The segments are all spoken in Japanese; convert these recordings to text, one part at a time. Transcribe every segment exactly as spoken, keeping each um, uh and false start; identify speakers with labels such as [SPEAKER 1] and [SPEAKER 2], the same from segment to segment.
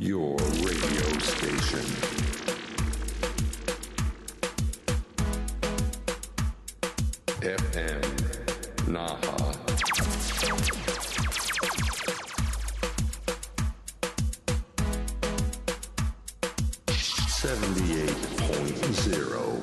[SPEAKER 1] Your radio station.エフエム Naha. seventy-eight point zero.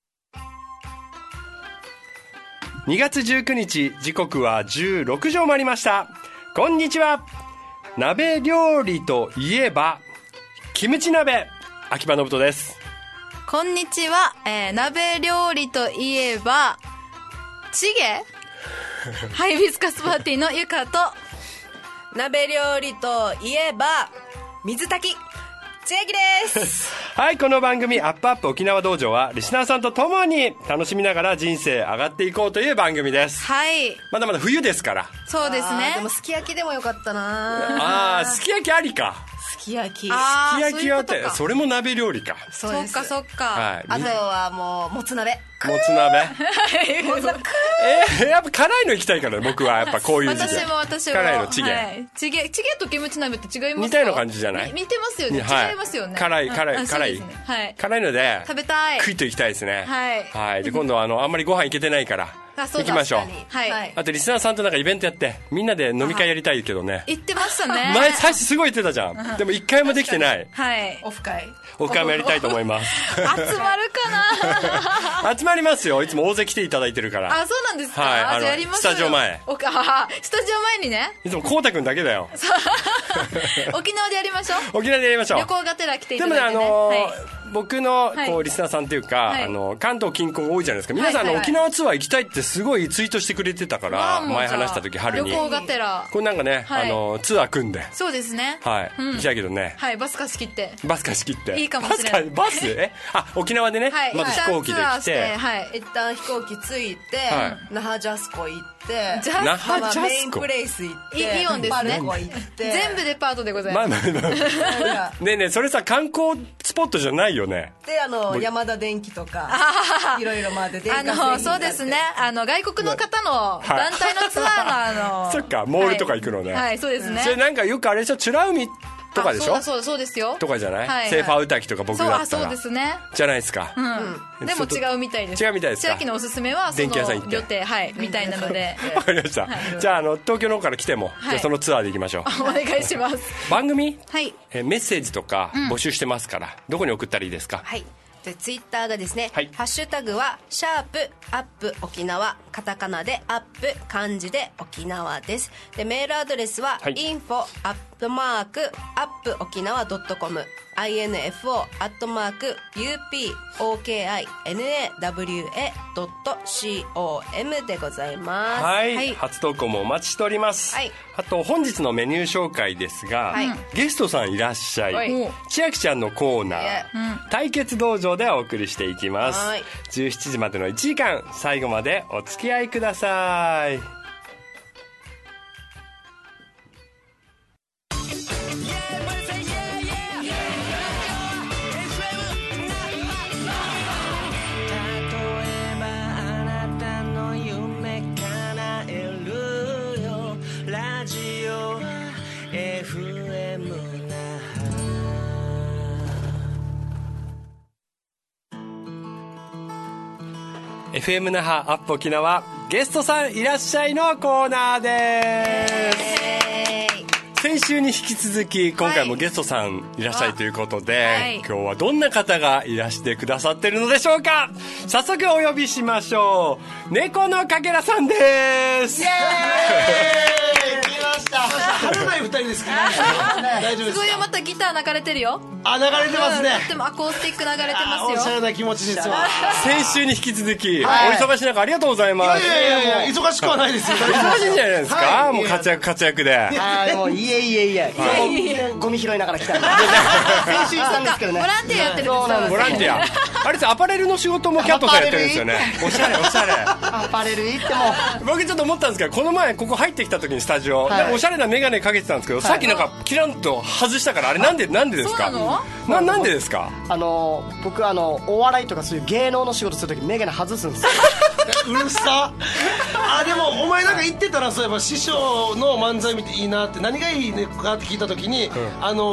[SPEAKER 2] にがつじゅうくにち、時刻はじゅうろくじを回りました。こんにちは。鍋料理といえばキムチ鍋、秋葉信人です。
[SPEAKER 3] こんにちは、えー、鍋料理といえばチゲハイビスカスパーティーのゆかと、
[SPEAKER 4] 鍋料理といえば水炊き千秋です
[SPEAKER 2] はい、この番組アップアップ沖縄道場はリスナーさんと共に楽しみながら人生上がっていこうという番組です。
[SPEAKER 3] はい、
[SPEAKER 2] まだまだ冬ですから。
[SPEAKER 3] そうですね。
[SPEAKER 4] でもすき焼きでもよかったな
[SPEAKER 2] あー、すき焼きありか。
[SPEAKER 4] すき焼き、
[SPEAKER 2] すき焼きはってそれも鍋料理か。
[SPEAKER 3] そうです。そっかそっか、
[SPEAKER 2] はい、
[SPEAKER 4] あとはもうもつ鍋
[SPEAKER 2] もつ鍋えー、やっぱ辛いの行きたいから僕はやっぱこういう時期
[SPEAKER 3] 私も私も
[SPEAKER 2] 辛いのチゲ、
[SPEAKER 3] はい、チゲチゲとキムチ鍋って違いますか？
[SPEAKER 2] 似たような感じじゃない？
[SPEAKER 3] 似てますよね、
[SPEAKER 2] はい、
[SPEAKER 3] 違いますよね。
[SPEAKER 2] 辛い辛い辛い、
[SPEAKER 3] ね、はい、
[SPEAKER 2] 辛いので
[SPEAKER 3] 食べたい、
[SPEAKER 2] クイッと行きたいですね。
[SPEAKER 3] はい、
[SPEAKER 2] はい、で今度はあのあんまりご飯行けてないから行きましょう。
[SPEAKER 3] はい、
[SPEAKER 2] あとリスナーさんとなんかイベントやってみんなで飲み会やりたいけどね。
[SPEAKER 3] 言ってましたね
[SPEAKER 2] 前最初すごい言ってたじゃん。でも一回もできてない。
[SPEAKER 3] はい、
[SPEAKER 4] オフ会
[SPEAKER 2] オフ会もやりたいと思います
[SPEAKER 3] 集まるかな
[SPEAKER 2] 集まりますよ。いつも大勢来ていただいてるから。
[SPEAKER 3] あ、そうなんですか。
[SPEAKER 2] はい、あの
[SPEAKER 3] じゃあやりましょうよ。
[SPEAKER 2] スタジオ前
[SPEAKER 3] おあスタジオ前にね、
[SPEAKER 2] いつもこうたくんだけだよ
[SPEAKER 3] 沖縄でやりましょう。
[SPEAKER 2] 沖縄でやりましょう。
[SPEAKER 3] 旅行がてら来ていただいて、ね、
[SPEAKER 2] でもね、あのー
[SPEAKER 3] はい、
[SPEAKER 2] 僕のこう、
[SPEAKER 3] はい、
[SPEAKER 2] リスナーさんっていうか、
[SPEAKER 3] はい、
[SPEAKER 2] あの関東近郊多いじゃないですか。皆さん、はいはいはい、あの沖縄ツアー行きたいってすごいツイートしてくれてたから、前話した時春に
[SPEAKER 3] 旅行がてら
[SPEAKER 2] これなんかね、はい、あのツアー組んで、
[SPEAKER 3] そうですね、
[SPEAKER 2] はい、うん、行きたいけどね、
[SPEAKER 3] はい、バス貸し切って
[SPEAKER 2] バス貸し切って
[SPEAKER 3] いいかもしれない。
[SPEAKER 2] バスえあ沖縄でね、はい、まず飛行機で来て、
[SPEAKER 4] はい、一旦飛行機着いて、はい、那覇ジャスコ行って
[SPEAKER 3] ジャ
[SPEAKER 2] 那覇ジャスコ
[SPEAKER 4] メインプレイス行って
[SPEAKER 3] イオンですね、
[SPEAKER 4] パルコ行って
[SPEAKER 3] 全部デパートでございます。
[SPEAKER 2] まあまあまあねえねえ、それさ観光スポットじゃないよね。
[SPEAKER 4] であの山田電機とかいろいろ回って電化
[SPEAKER 3] あのそうですね、あの外国の方の団体のツアーのあの
[SPEAKER 2] そっか、モールとか行くのね、
[SPEAKER 3] はい、はい、そうですね。
[SPEAKER 2] それなんかよくあれでしょ、美ら海とかでしょ。
[SPEAKER 3] そうだそうですよ
[SPEAKER 2] とかじゃない、はい、セーファー歌きとか僕だったら
[SPEAKER 3] そう、そうですね、
[SPEAKER 2] じゃないですか、
[SPEAKER 3] うん、でも違うみたいです。
[SPEAKER 2] 違うみたいですか。
[SPEAKER 3] 千秋のおすすめはその旅程、はい、みたいなので
[SPEAKER 2] わかりました、はい、じゃあ、あの東京の方から来ても、はい、じゃあそのツアーで行きましょう。
[SPEAKER 3] お願いします。
[SPEAKER 2] 番組、
[SPEAKER 3] はい、
[SPEAKER 2] えメッセージとか募集してますから、うん、どこに送ったらいいですか？
[SPEAKER 4] はい、でツイッターがですね、
[SPEAKER 2] はい、
[SPEAKER 4] ハッシュタグはシャープアップ沖縄、カタカナでアップ、漢字で沖縄です。でメールアドレスは、はい、インフォアットマークアップ沖縄ドットコム、 インフォ アットマーク ユーピーオーケーアイエヌエーダブリューエードットコム でございます。
[SPEAKER 2] はい、はい、初投稿もお待ちしております、はい、あと本日のメニュー紹介ですが、はい、ゲストさんいらっしゃい、はい、千秋ちゃんのコーナー、うん、対決道場でお送りしていきます。はい、じゅうしちじまでのいちじかん、最後までお付き合いください。エフエム 那覇アップ沖縄、ゲストさんいらっしゃいのコーナーです。先週に引き続き今回もゲストさんいらっしゃいということで、はい、今日はどんな方がいらしてくださってるのでしょうか。早速お呼びしましょう。猫のかけらさんです。
[SPEAKER 5] イエーイ来ました。春ない二人ですけど大丈夫ですか。
[SPEAKER 3] すごいよ、またギター流れてるよ。
[SPEAKER 5] あ、流れてますね。
[SPEAKER 3] でもアコースティック流れてますよ。
[SPEAKER 5] おしゃれな気持ちですわ。
[SPEAKER 2] 先週に引き続き、はい、お忙しい中ありがとうございます。
[SPEAKER 5] いやいやいやいや、忙しくはないですよ。
[SPEAKER 2] 忙しいんじゃないですか、はい、もう活躍活躍で。
[SPEAKER 6] はい、もういえいえいえ、はい、ゴミ拾いながら来たんで先週さんですけどね、
[SPEAKER 3] ボランティアやってるんですよ。
[SPEAKER 2] ボランティアあれです、アパレルの仕事もキャットさんやってるんですよね。おしゃれおしゃれ
[SPEAKER 6] アパレル行っても
[SPEAKER 2] 僕ちょっと思ったんですけど、この前ここ入ってきた時にスタジオ、はい、なんかおしゃれなメガネかけてたんですけど、はい、さっきなんかキランと外したから、あれなんでなんでですか。
[SPEAKER 3] そうなの？
[SPEAKER 2] な, なんでですか。
[SPEAKER 6] あの僕あのお笑いとかそういう芸能の仕事するときメガネ外すんですよ
[SPEAKER 5] うるさあ。でもお前なんか言ってたら、そういえば師匠の漫才見ていいなって、何がいいねかって聞いたときに、うん、あの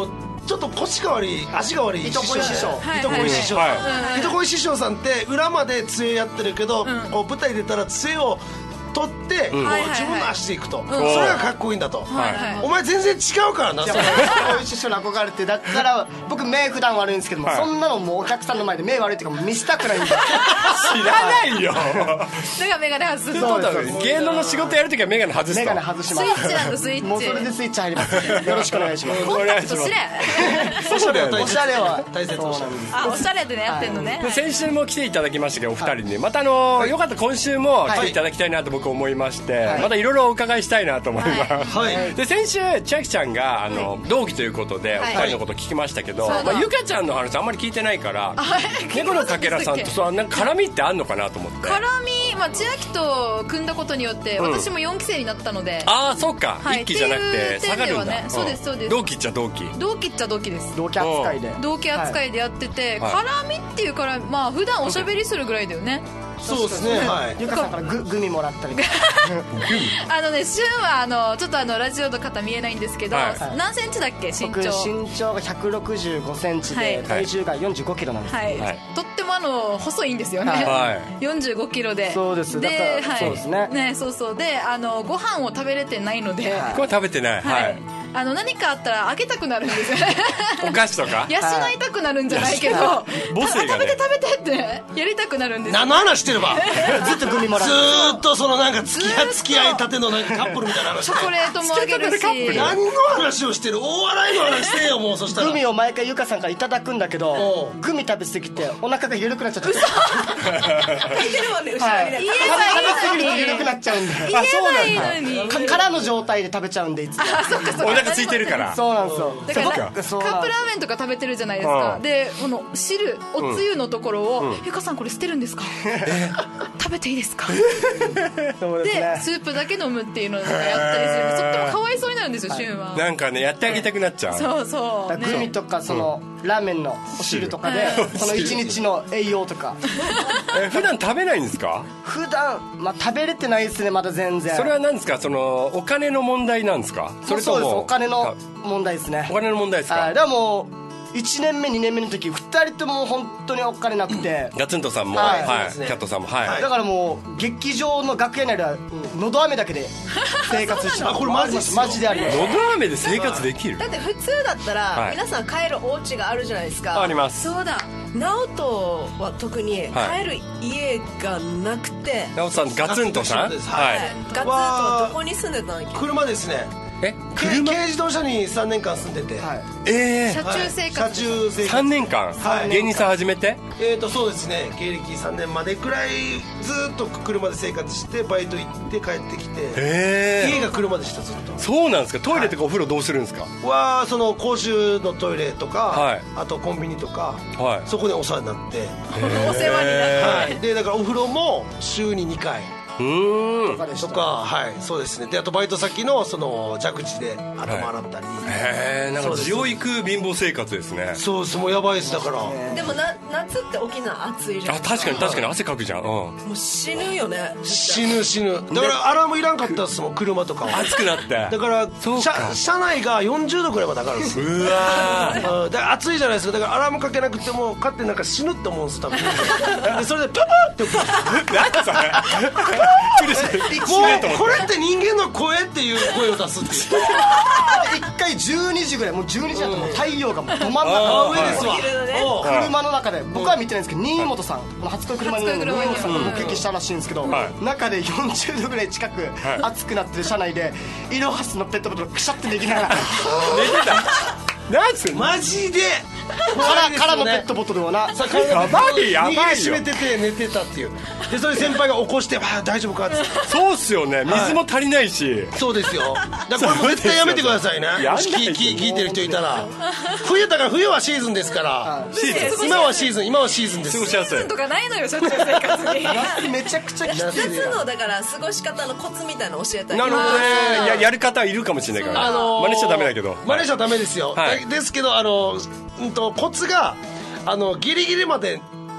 [SPEAKER 5] ちょっと腰が悪い足が悪い
[SPEAKER 6] 糸恋師匠
[SPEAKER 5] 糸恋師匠
[SPEAKER 2] はい
[SPEAKER 5] 糸恋師匠さんって裏まで杖やってるけど、こう舞台出たら杖を取って、こう自分の足で行くと、それがかっこいいんだと、お前全然違うからな、それ
[SPEAKER 6] こういう師匠に憧れて、だったら僕目普段悪いんですけども、そんなのもうお客さんの前で目悪いっていうかもう見せたくないんで
[SPEAKER 2] 知らないよ
[SPEAKER 3] だからメガネ外す
[SPEAKER 6] そうです
[SPEAKER 2] 芸能の仕事やるときはメガネ外すと
[SPEAKER 6] メガネ外し
[SPEAKER 3] スイ
[SPEAKER 6] ます
[SPEAKER 3] ッチなんだスイッチ
[SPEAKER 6] もうそれでスイッチ入りますよろしくお願いします
[SPEAKER 3] コンタクトしれ
[SPEAKER 5] おしゃれは大
[SPEAKER 6] お
[SPEAKER 5] 切
[SPEAKER 6] しゃれは
[SPEAKER 5] 大切おしゃれ
[SPEAKER 3] あおしゃれでねやってんのね、
[SPEAKER 2] で先週も来ていただきましたけどお二人にまたあのよかったら今週も来ていただきたいなと僕思いましてまたいろいろお伺いしたいなと思います
[SPEAKER 5] はい
[SPEAKER 2] で先週千秋ちゃんがあの同期ということでお二人のこと聞きましたけど
[SPEAKER 3] はい
[SPEAKER 2] まあゆかちゃんの話あんまり聞いてないから猫のかけらさんとそうなんか絡みってあんのかなと思って
[SPEAKER 3] 絡み、まあ、千秋と組んだことによって私もよんき生になったので、
[SPEAKER 2] ああそうか
[SPEAKER 3] はい
[SPEAKER 2] 一期じゃなくて
[SPEAKER 3] っていう
[SPEAKER 2] 下がるんだ
[SPEAKER 3] 点ではねそうですそうです
[SPEAKER 2] 同期っちゃ同期
[SPEAKER 3] 同期っちゃ同期です
[SPEAKER 6] 同期扱いで
[SPEAKER 3] 同期扱いでやってて、
[SPEAKER 2] はい
[SPEAKER 3] 絡みっていうからまあ普段おしゃべりするぐらいだよね
[SPEAKER 5] そうですね、はい
[SPEAKER 6] ゆかさんからググミもらったりとか
[SPEAKER 3] あのね旬はあのちょっとあのラジオの方見えないんですけど、
[SPEAKER 2] はい
[SPEAKER 3] 何センチだっけ身
[SPEAKER 6] 僕
[SPEAKER 3] 長
[SPEAKER 6] 身長がひゃくろくじゅうごセンチ
[SPEAKER 3] はい
[SPEAKER 6] で体重がよんじゅうごキロなんです
[SPEAKER 3] はい、
[SPEAKER 2] はい
[SPEAKER 3] とってもあの細いんですよね、
[SPEAKER 2] はい
[SPEAKER 3] よんじゅうごキロで
[SPEAKER 6] そうですだ
[SPEAKER 3] で、
[SPEAKER 6] から
[SPEAKER 3] はい、
[SPEAKER 6] そうですね
[SPEAKER 3] ねそうそうであのご飯を食べれてないので、
[SPEAKER 2] これ食べてない
[SPEAKER 3] はい
[SPEAKER 2] はい
[SPEAKER 3] あの何かあったらあげたくなるんですよね
[SPEAKER 2] お菓子とか
[SPEAKER 3] 養いたくなるんじゃないけど、
[SPEAKER 2] 母性がね
[SPEAKER 3] 食べて食べてってやりたくなるんですよ
[SPEAKER 5] 何の話してれば
[SPEAKER 6] ずっとグミもら
[SPEAKER 5] ず
[SPEAKER 6] って
[SPEAKER 5] ーっとそのなんか付き合い付き合いたてのなんかカップルみたいな話
[SPEAKER 3] チョコレートもあげるし
[SPEAKER 5] 何の話をしてる大笑いの話してよもうそしたら
[SPEAKER 6] グミを毎回ゆかさんからいただくんだけ
[SPEAKER 5] お
[SPEAKER 6] ど
[SPEAKER 5] う
[SPEAKER 6] グミ食べ過ぎてお腹が緩くなっちゃって
[SPEAKER 4] 書いてるもんね後ろにね、
[SPEAKER 3] 言え
[SPEAKER 6] 食べ過ぎると
[SPEAKER 3] ばいいのに
[SPEAKER 6] 緩くなっちゃうんで
[SPEAKER 3] 言えばいいのに
[SPEAKER 6] か空の状態で食べちゃうんでいつも
[SPEAKER 2] お腹空いてるから
[SPEAKER 6] そうなんですよ
[SPEAKER 3] だからカ
[SPEAKER 6] そっかそうなん
[SPEAKER 3] ップラーメンとか食べてるじゃないですか、
[SPEAKER 2] うん
[SPEAKER 3] でこの汁おつゆのところを「ゆかさんこれ捨てるんですか食べていいですか?」
[SPEAKER 6] そうです
[SPEAKER 3] で
[SPEAKER 6] ね
[SPEAKER 3] スープだけ飲むっていうのをなんかやったりするとってもかわいそうになるんですよ旬は
[SPEAKER 2] なんかねやってあげたくなっちゃう
[SPEAKER 3] そうそう
[SPEAKER 6] だからグミとかそのラーメンのお汁とかでその一日の栄養とか
[SPEAKER 2] え普段食べないんですか
[SPEAKER 6] 普段まあ食べれてないですねまだ全然
[SPEAKER 2] それは何ですかそのお金の問題なんですかそれとも
[SPEAKER 6] そうですお金の問題ですね
[SPEAKER 2] お金の問題ですか
[SPEAKER 6] はいだからもういちねんめにねんめの時ふたりとも本当にお金なくて
[SPEAKER 2] ガツンとさんも
[SPEAKER 6] はい
[SPEAKER 2] はい
[SPEAKER 5] そうですね
[SPEAKER 2] キャットさんもはい
[SPEAKER 6] だからもう劇場の楽屋にあるのど飴だけで生活して
[SPEAKER 5] あこれマジですよ
[SPEAKER 6] マジであります
[SPEAKER 2] のど飴で生活できる
[SPEAKER 4] だって普通だったら、
[SPEAKER 2] はい
[SPEAKER 4] 皆さん帰るお家があるじゃないですか
[SPEAKER 2] あります
[SPEAKER 3] そうだ
[SPEAKER 4] 直人は特に
[SPEAKER 2] はい
[SPEAKER 4] 帰る家がなくて、
[SPEAKER 2] 直人さんガツンとさん
[SPEAKER 5] ガツンと一緒です
[SPEAKER 2] は
[SPEAKER 5] はい
[SPEAKER 2] い
[SPEAKER 4] ガツンとどこに住んでたんだっけ
[SPEAKER 5] 車ですね
[SPEAKER 2] え
[SPEAKER 5] 軽軽自動車にさんねんかん住んでて、
[SPEAKER 6] はい
[SPEAKER 2] え
[SPEAKER 3] 車中生活、
[SPEAKER 5] はい車中生
[SPEAKER 2] ー、
[SPEAKER 5] 活
[SPEAKER 2] さんねんかん
[SPEAKER 5] はい
[SPEAKER 2] 芸人さん始めて
[SPEAKER 5] えーとそうですね芸歴さんねんまでくらいずーっと車で生活してバイト行って帰ってきて
[SPEAKER 2] え
[SPEAKER 5] 家が車でしたずっと
[SPEAKER 2] そうなんですかトイレとかお風呂どうするんですか
[SPEAKER 5] はその公衆のトイレとか、
[SPEAKER 2] はい
[SPEAKER 5] あとコンビニとか、
[SPEAKER 2] はい
[SPEAKER 5] そこでお世話になって、
[SPEAKER 3] お世話になって
[SPEAKER 5] はい、でだからお風呂も週ににかいう
[SPEAKER 2] ーん
[SPEAKER 6] とかでした
[SPEAKER 5] とか、はいそうですねであとバイト先のその蛇口で頭洗ったり、
[SPEAKER 2] へえなんか
[SPEAKER 5] そうです
[SPEAKER 2] 地を行く貧乏生活ですね
[SPEAKER 5] そうですもうやばいですだから
[SPEAKER 4] でもな夏って沖縄暑いじゃん
[SPEAKER 2] あ確かに確かに汗かくじゃんうん
[SPEAKER 4] もう死ぬよね
[SPEAKER 5] 死ぬ死ぬだからアラームいらんかったっすもん車とかは
[SPEAKER 2] 暑くなって
[SPEAKER 5] だから
[SPEAKER 2] そうか
[SPEAKER 5] 車車内がよんじゅうどぐらいまで上がるんですよ
[SPEAKER 2] うわー
[SPEAKER 5] うんだから暑いじゃないですかだからアラームかけなくても勝手になんか死ぬって思うんです多分でそれでパパって起きる
[SPEAKER 2] 何それ苦しい
[SPEAKER 5] もうこれって人間の声っていう声を出すっていう
[SPEAKER 6] 一回じゅうにじぐらいもうじゅうにじだともう太陽がもうど真ん
[SPEAKER 2] あ
[SPEAKER 6] 中
[SPEAKER 2] ー
[SPEAKER 5] 上ですわ
[SPEAKER 4] お昼のね
[SPEAKER 5] おう
[SPEAKER 6] 車の中で僕は見てないんですけど新本さんこの初恋車に乗る
[SPEAKER 3] 初恋車に
[SPEAKER 6] 新本さんが目撃したらしいんですけど
[SPEAKER 2] はい
[SPEAKER 6] 中でよんじゅうどぐらい近く熱くなってる車内でイロハスのペットボトルをくしゃって握りながら
[SPEAKER 2] 寝てた何すんの
[SPEAKER 5] マジで
[SPEAKER 6] 空からのペットボトルをな
[SPEAKER 5] さ体
[SPEAKER 2] やばいやばいよ
[SPEAKER 5] 握りしめてて寝てたっていうでそれ先輩が起こして「あ大丈夫か?」って
[SPEAKER 2] そうっすよね水も足りないし
[SPEAKER 5] そうですよだからこれも絶対やめてくださいね
[SPEAKER 2] やんない
[SPEAKER 5] もし聞聞聞いてる人いたら冬だから冬はシーズンですから今はシーズン今はシーズンです
[SPEAKER 2] 過ごしやすい
[SPEAKER 3] とかないのよ車中生活に
[SPEAKER 6] 夏めちゃくちゃきつい
[SPEAKER 4] 夏のだから過ごし方のコツみたいなの教えたい
[SPEAKER 2] なるほどねややる方いるかもしれないから
[SPEAKER 5] あのー
[SPEAKER 2] 真似しちゃダメだけど
[SPEAKER 5] 真似しちゃダメですよ、
[SPEAKER 2] はい
[SPEAKER 5] ですけどあの、うん、とコツがあのギリギリまで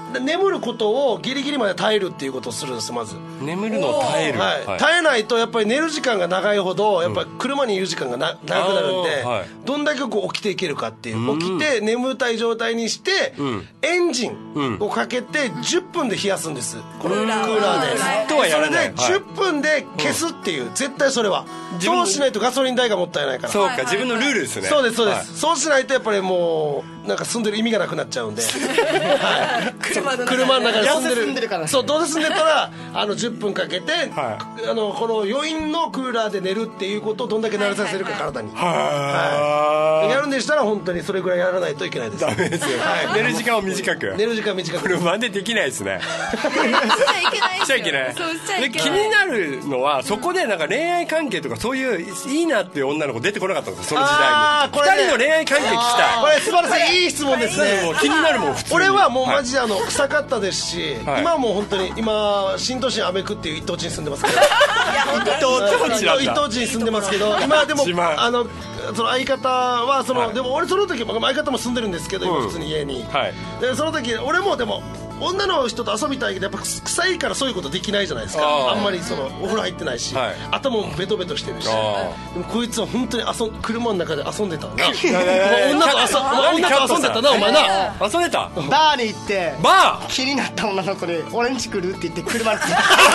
[SPEAKER 5] 眠ることをギリギリまで耐えるっていうことをするんですまず。
[SPEAKER 2] 眠るのを耐える、
[SPEAKER 5] はい
[SPEAKER 2] はい、
[SPEAKER 5] 耐えないとやっぱり寝る時間が長いほどやっぱり車にいる時間がな長くなるんで、
[SPEAKER 2] はい、
[SPEAKER 5] どんだけこう起きていけるかっていう、うん、起きて眠たい状態にして、うん、エンジンをかけてじゅっぷんで冷やすんです、このクーラーで。ずっとはやらない。それでじゅっぷんで消すっていう、はい、絶対それはそうしないとガソリン代がもったいないから。
[SPEAKER 2] そうか、自分のルールですね。
[SPEAKER 5] そうですそうです、はい、そうしないとやっぱりもうなんか住んでる意味がなくなっちゃうんではい、車の中で車の中で住んでる、
[SPEAKER 6] 住んでるから、
[SPEAKER 5] そうどうせ住んでたらあのじゅっぷんかけて、はい、あのこの余韻のクーラーで寝るっていうことをどんだけ慣れさせるか体に、はい、やるんでしたら本当にそれぐらいやらないといけないです。
[SPEAKER 2] ダメですよ、はい、寝る時間を短く
[SPEAKER 5] 寝る時間短く
[SPEAKER 2] 車でできないですね
[SPEAKER 3] しちゃいけない
[SPEAKER 2] しちゃいけない。で気になるのはそこでなんか恋愛関係とかそういういいなっていう女の子出てこなかったんですか、その時代に。ふたりの恋愛関係聞きたい。
[SPEAKER 5] これ素晴らしいいい質問ですね。
[SPEAKER 2] もう気になるもん普通に。
[SPEAKER 5] 俺はもうマジであの臭かったですし、はい、今はもう本当に今新都心アメクっていう一等地に住んでますけど一等地に住んでますけど、今でもあのその相方はその、はい、でも俺その時相方も住んでるんですけど、今普通に家に、はい、でその時俺もでも女の人と遊びたいけどやっぱ臭いからそういうことできないじゃないですか。 あ, あんまりそのお風呂入ってないし、はい、頭もベトベトしてるし、でもこいつは本当に遊車の中で遊んでたな女と遊女と遊んでたなお前な。
[SPEAKER 2] 遊んでた。
[SPEAKER 6] バーに行って
[SPEAKER 2] バー
[SPEAKER 6] 気になった女の子で俺んち来るって言って車に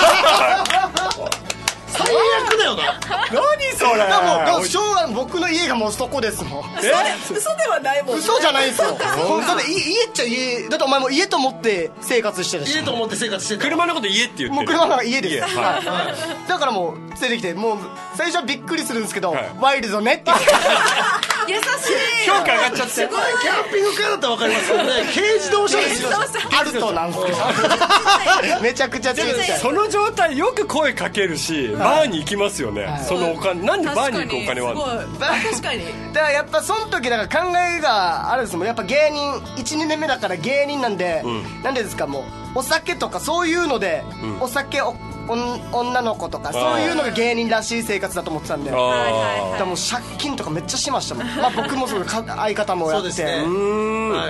[SPEAKER 5] 最悪だよな。
[SPEAKER 2] 何それ。
[SPEAKER 6] でもでも昭和僕の家がもうそこですもん。
[SPEAKER 4] え嘘ではないもんね。
[SPEAKER 6] 嘘じゃないんですよ。本当で家っちゃ家だってお前も家と思って生活してるし。
[SPEAKER 5] 家と思って生活してる。
[SPEAKER 2] 車のこと家って言ってる。
[SPEAKER 6] もう車の家です。はい。だからもう連れてきてもう最初はびっくりするんですけど、はい、ワイルドねって
[SPEAKER 3] 優しい。
[SPEAKER 2] 評価上がっちゃって。
[SPEAKER 5] すごいキャンピングカーだったら分かりますけどね。軽自動車ですよ。
[SPEAKER 6] アルトなんですけど。めちゃくちゃ強い。
[SPEAKER 2] その状態よく声かけるし。バーに行きますよね、はい、そのお金なんでバーに行くお金はあるの。
[SPEAKER 4] 確かに
[SPEAKER 6] だからやっぱその時だから考えがあるんですもん。やっぱ芸人 いちにねんめだから芸人なんで、うん、なんでですかもうお酒とかそういうので、うん、お酒お女の子とかそういうのが芸人らしい生活だと思ってたんで、だからもう借金とかめっちゃしましたもん。まあ僕もそう相方もやって。そうですね、うーん、
[SPEAKER 5] はい、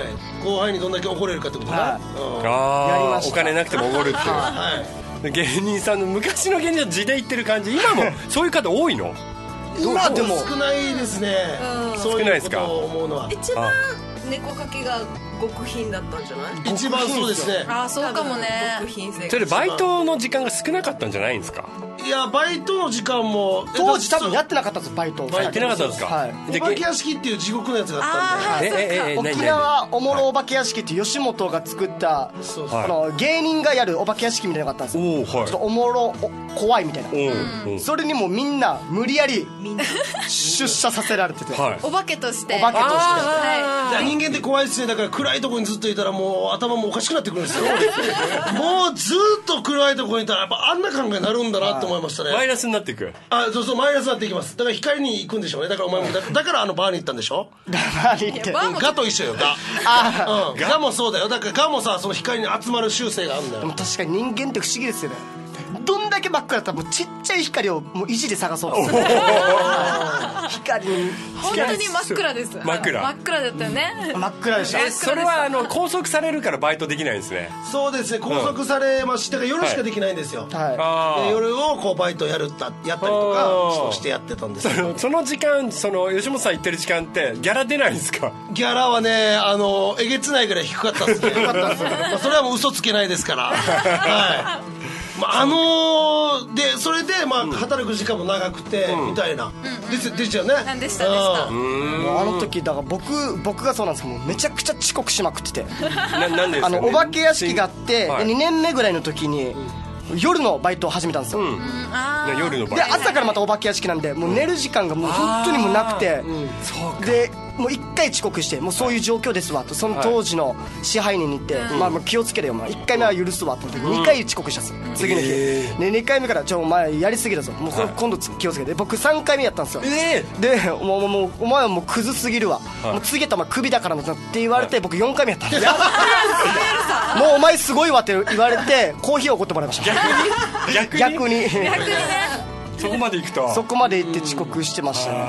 [SPEAKER 5] 後輩にどんだけ怒れるかってことね、はい、
[SPEAKER 2] あやりました。お金なくても怒るっていう、はい芸人さんの昔の芸人の地で言ってる感じ。今もそういう方多いの？
[SPEAKER 5] 今でも少ないですね、うん、そういうことを思うのは。
[SPEAKER 4] 一番猫かけが極貧だったんじゃない？
[SPEAKER 5] 一番そうですね。
[SPEAKER 3] ああそうかもね。
[SPEAKER 4] 極貧生活。
[SPEAKER 2] それバイトの時間が少なかったんじゃないんですか？
[SPEAKER 5] いやバイトの時間も
[SPEAKER 6] 当時多分やってなかったんですバイト。
[SPEAKER 2] やってなかったんですか？
[SPEAKER 5] はい。お化け屋敷っていう地獄のやつがあったんで、
[SPEAKER 6] えええ沖縄おもろお化け屋敷っていう吉本が作った、はい、あの芸人がやるお化け屋敷みたいなのがあったんですよ、はい、ちょっとおもろお怖いみたいな、うん、それにもみんな無理やり出社させられてて、
[SPEAKER 3] はい、お化けとして
[SPEAKER 6] お化けとして、は
[SPEAKER 5] い、人間って怖いですね。だから暗いところにずっといたらもう頭もおかしくなってくるんですよもうずっと暗いところにいたらやっぱあんな考えになるんだなって思いましたね。
[SPEAKER 2] マイナスになっていく。
[SPEAKER 5] あ、そうそうマイナスになっていきます。だから光に行くんでしょうね。だからお前も だ, だからあのバーに行ったんでしょ。
[SPEAKER 6] バーに行って
[SPEAKER 5] ガと一緒よガあ、うん、ガもそうだよ。だからガもさその光に集まる習性があるんだよ。
[SPEAKER 6] でも確かに人間って不思議ですよね。どんだけ真っ暗だったらもうちっちゃい光をもう意地で探そうとする光に
[SPEAKER 3] 本当に真っ暗です。
[SPEAKER 2] 真っ暗
[SPEAKER 3] 真っ暗だったよね。
[SPEAKER 6] 真っ暗でした。
[SPEAKER 2] えそれはあの拘束されるからバイトできないんですね。
[SPEAKER 5] そうですね拘束されまして、うん、夜しかできないんですよ、はい、で夜をこうバイトやるったやったりとかしてやってたんですけど、
[SPEAKER 2] その時間その吉本さん行ってる時間ってギャラ出ないんですか？
[SPEAKER 5] ギャラはねあのえげつないぐらい低かったですね低かったです、まあ、それはもう嘘つけないですからはいまあ、あのー、でそれで、まあ、働く時間も長くて、うん、みたいな、うん、ですでしたよね。
[SPEAKER 3] なんでしたでした
[SPEAKER 6] もうあの時だから僕僕がそうなんですけどめちゃくちゃ遅刻しまくってて
[SPEAKER 2] ななんでですか、ね、
[SPEAKER 6] あのお化け屋敷があって、はい、にねんめぐらいの時に、うん夜のバイトを始めたんですよ、うん、
[SPEAKER 2] あ夜のバイト
[SPEAKER 6] で朝からまたお化け屋敷なんでもう寝る時間がもう本当にもうなくて、うん、でもういっかい遅刻してもうそういう状況ですわとその当時の支配人に言って、はいまあ、もう気をつけろよ、まあ、いっかいめは許すわと思ってにかい遅刻したんですよ、うん、次の日でにかいめからちょお前やりすぎだぞもう今度気をつけて僕さんかいめやったんですよ、えー、でもうもうお前はもうクズすぎるわ、はい、もう次やったらお前クビだからなって言われて、はい、僕よんかいめやったんですよもうお前すごいわって言われてコーヒーをおごってもらいました
[SPEAKER 2] 逆に逆に
[SPEAKER 6] 逆にね
[SPEAKER 2] そこまで行くと
[SPEAKER 6] そこまで行って遅刻してましたね。
[SPEAKER 2] あ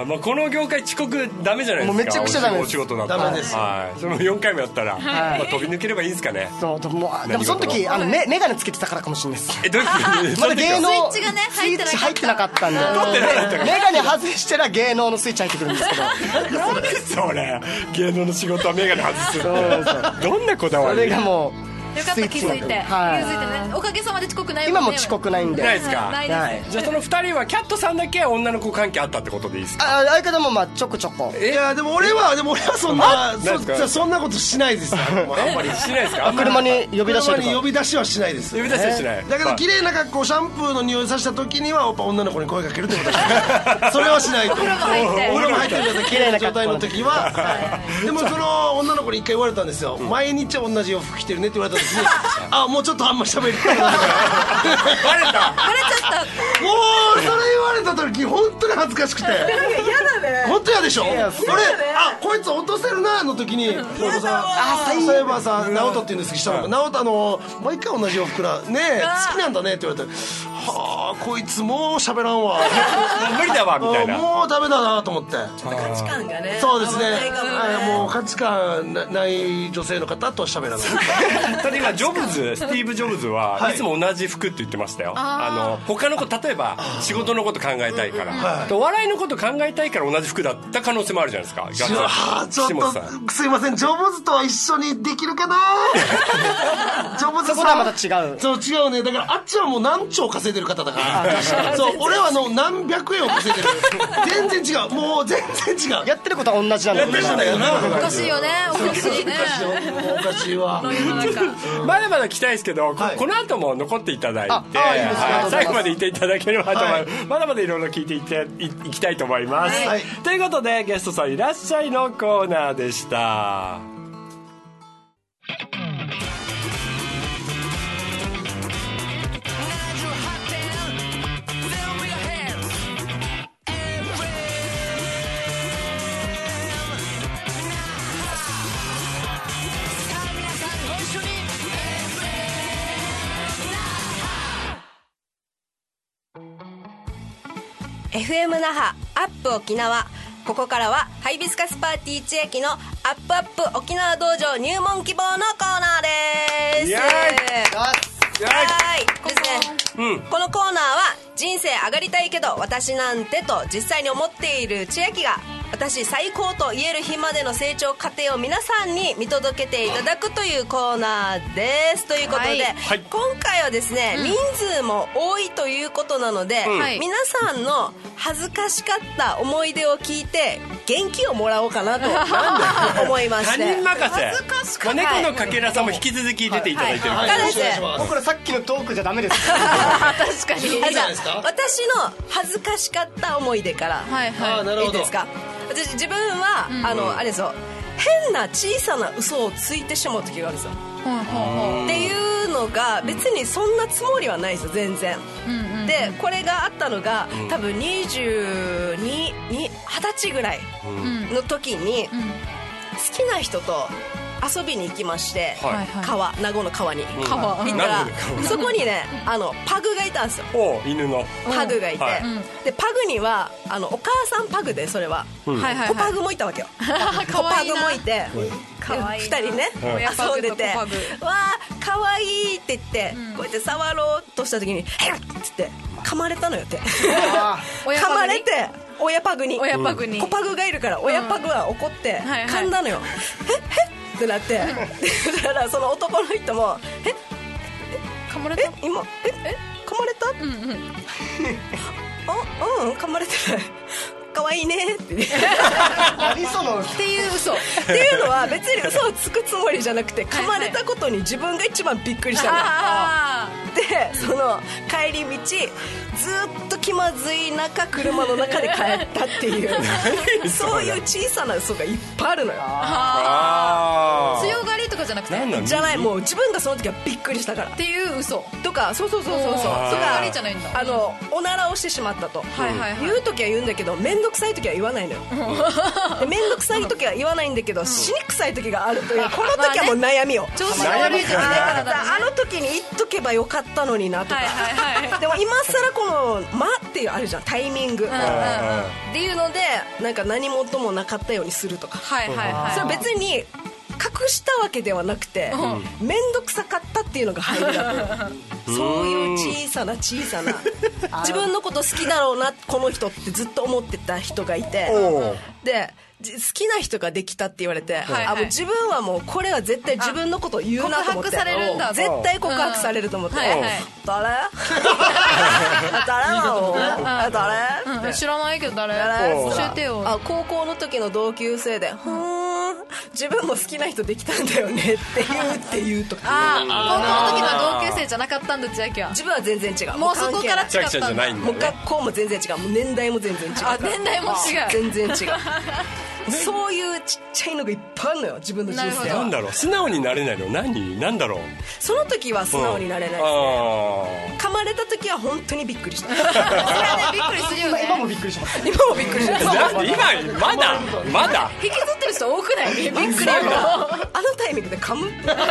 [SPEAKER 2] あ、まあ、この業界遅刻ダメじゃないですか。
[SPEAKER 6] もうめちゃくちゃダメです。
[SPEAKER 2] お仕事だったら
[SPEAKER 5] ダメです。
[SPEAKER 2] はい。そのよんかいもやったら、はい、まあ、飛び抜ければいいんですかね。
[SPEAKER 6] そうでもでもその時あのメメガネつけてたからかもしれないです。
[SPEAKER 2] え、どういうこと？
[SPEAKER 6] まだ芸能
[SPEAKER 3] スイッチがね
[SPEAKER 6] スイッチ入ってなかったんで、
[SPEAKER 2] 取ってなかったから
[SPEAKER 6] メガネ外したら芸能のスイッチ入ってくるんですけど。
[SPEAKER 2] 何それ、芸能の仕事はメガネ外すって。どんなこだわり？
[SPEAKER 6] それがもう
[SPEAKER 3] よかった気づいて、
[SPEAKER 6] はい、
[SPEAKER 3] 気づいてね。おかげさまで遅刻ないもんね。
[SPEAKER 6] 今も遅刻ないんで。
[SPEAKER 2] ないですか？
[SPEAKER 3] ないです。
[SPEAKER 6] はい、
[SPEAKER 2] じゃあそのふたりはキャットさんだけ女の子関係あったってことでいいですか？
[SPEAKER 6] あ、相方もまあちょこちょこ。
[SPEAKER 5] いやでも俺はでも俺はそんな そ, そんなことしないですよ。あんまり
[SPEAKER 2] しないですか？
[SPEAKER 6] 車に呼び出し
[SPEAKER 5] 車に呼び出しはしないです。
[SPEAKER 2] 呼び出しはしない。
[SPEAKER 5] だけど綺麗な格好、シャンプーの匂いさせた時にはやっぱ女の子に声かけるってことです。それはしないと。お風呂も入ってお風呂も入ってる綺麗な状態の時は。でもその女の子に一回言われたんですよ。毎日同じ洋服着てるねって言われた時に、あ、もうちょっとあんま喋りたくないから
[SPEAKER 2] バレた
[SPEAKER 3] バレちゃった。
[SPEAKER 5] もうそれ言われた時本当に恥ずかしくて。嫌だね。本当嫌でしょ。俺、あ、こいつ落とせるなの時に、そういえばさ、直人って言うんですけど、下の子直人、あの毎回同じ洋服なね、好きなんだねって言われて、はあ、こいつもう喋らんわ、
[SPEAKER 2] 無理だわみたいな。
[SPEAKER 5] もうダメだなと思って。
[SPEAKER 4] 価値観がね。
[SPEAKER 5] そうですね。もう価値観ない女性の方と喋らない。
[SPEAKER 2] ただ今ジョブズ、スティーブ・ジョブズはいつも同じ服って言ってましたよ。あの他のこと、例えば仕事のこと考えたいから、お笑いのこと考えたいから同じ服だった可能性もあるじゃないですか。
[SPEAKER 5] ちょっとすいません、ジョブズとは一緒にできるかな。ジョブズさん
[SPEAKER 6] そこはまた違う。
[SPEAKER 5] そう違うね。だからあっちはもう何兆稼いでる方だから、そう俺はの何百円を稼いでる。全然違う、もう全然違う。
[SPEAKER 6] やってることは同じなんだ
[SPEAKER 5] やってるんだよな。
[SPEAKER 3] おかしいよね、おかしいね。
[SPEAKER 5] おかしいわ。
[SPEAKER 2] まだまだ来たいですけど、はい、この後も残っていただいて、はい、最後までいていただければと思います。はい、まだまだいろいろ聞いていっていきたいと思います。はい、ということでゲストさんいらっしゃいのコーナーでした。
[SPEAKER 4] エフエム 那覇アップ沖縄。ここからはハイビスカスパーティー千秋のアップアップ沖縄道場入門希望のコーナーです。
[SPEAKER 2] イエーイ
[SPEAKER 4] はいですね、
[SPEAKER 2] うん、
[SPEAKER 4] このコーナーは人生上がりたいけど私なんてと実際に思っている千秋が私最高と言える日までの成長過程を皆さんに見届けていただくというコーナーです。ということで、はい、今回はですね、うん、人数も多いということなので、うん、皆さんの恥ずかしかった思い出を聞いて元気をもらおうかなと思いまして。
[SPEAKER 2] 他人任せ。恥ずかしかった。猫のかけらさんも引き続き出ていただいてるから、はいはい
[SPEAKER 6] はい、僕らさっきのトークじゃダメです。
[SPEAKER 4] 確かに。じゃあ私の恥ずかしかった思い出から、はいはい、いいですか。私自分は、うん、あのあれですよ、変な小さな嘘をついてしまう時があるんですよ、うん、っていうのが別にそんなつもりはないですよ全然、うんうん、でこれがあったのが多分にじゅうに、に、はたちぐらいの時に、うんうん、好きな人と遊びに行きまして、はい、川、名護の川に、うん、行ったらそこにね、あのパグがいたんですよ。
[SPEAKER 2] お犬の
[SPEAKER 4] パグがいて、はい、でパグにはあのお母さんパグでそれは、うん、子パグもいたわけよ。子パグもいてふたりね、うん、遊んでて、わーかわいいって言って、うん、こうやって触ろうとした時にヘッってって噛まれたのよって。噛まれて親パグに、親パグに子パグがいるから親パグは怒って噛んだのよ。ええってなってだからその男の人もええ噛まれたえ今ええ噛まれた、うんうん、あうん噛まれてない可愛いねって
[SPEAKER 6] 何その
[SPEAKER 4] っていう嘘っていうのは別に嘘をつくつもりじゃなくて噛まれたことに自分が一番びっくりしたんだ。でその帰り道ずっと気まずい中車の中で帰ったっていうそういう小さな嘘がいっぱいあるのよ。
[SPEAKER 3] あ強がりとかじゃゃなくて
[SPEAKER 2] なんなん
[SPEAKER 7] じゃない、もう自分がその時はびっくりしたから
[SPEAKER 3] っていう嘘
[SPEAKER 7] とか、そうそうそうそうそう、と
[SPEAKER 3] あー
[SPEAKER 7] か
[SPEAKER 3] じゃないんだ
[SPEAKER 7] あのおならをしてしまったと、
[SPEAKER 3] はいはいはい
[SPEAKER 7] 言う時は言うんだけど面倒くさい時は言わないのよ、で面倒くさい時は言わないんだけど、死に臭い時があるという、この時はもう悩みを、
[SPEAKER 3] 調子が悪い時ね
[SPEAKER 7] あ
[SPEAKER 3] 体のね
[SPEAKER 7] あの時に言っとけばよかったのになとか、
[SPEAKER 3] はいはいはい
[SPEAKER 7] でも今更この「間」っていうあるじゃん、タイミング、っていうのでなんか何事もなかったようにするとか、
[SPEAKER 3] はいはいはい
[SPEAKER 7] それ別に隠したわけではなくて面倒くさかったっていうのが入りだったそういう小さな小さな自分のこと好きだろうなこの人ってずっと思ってた人がいて、で好きな人ができたって言われて、
[SPEAKER 3] はい
[SPEAKER 7] あもう自分はもうこれは絶対自分のことを言うなと思って、
[SPEAKER 3] 告白されるんだ
[SPEAKER 7] 絶対告白されると思って、
[SPEAKER 3] うんはいはい
[SPEAKER 7] 誰誰なのあ誰、
[SPEAKER 3] うん知らないけど誰
[SPEAKER 7] 誰
[SPEAKER 3] 教えてよ
[SPEAKER 7] あ高校の時の同級生でふーん自分も好きな人できたんだよねって言うって言うとか、
[SPEAKER 3] ああ高校の時の同級生じゃなかったんだ千秋は
[SPEAKER 7] 自分は全然違う、
[SPEAKER 3] もうそこから
[SPEAKER 2] 千秋ちゃんじゃないんだ
[SPEAKER 7] もう学校も全然違う、もう年代も全然違う、
[SPEAKER 3] あ年代も違う
[SPEAKER 7] 全然違うそういうちっちゃいのがいっぱいあるのよ自分の人生は。
[SPEAKER 2] なんだろう、素直になれないの何なんだろう。
[SPEAKER 7] その時は素直になれないですね、
[SPEAKER 2] あ
[SPEAKER 7] 噛まれた時は本当にびっくりした
[SPEAKER 3] それはねびっくりするよね
[SPEAKER 6] 今もびっくりします
[SPEAKER 7] 今もびっくりした
[SPEAKER 2] あなんで今まだまだ
[SPEAKER 3] 引きずってる人多くないびっくりよ
[SPEAKER 7] あのタイミングで噛む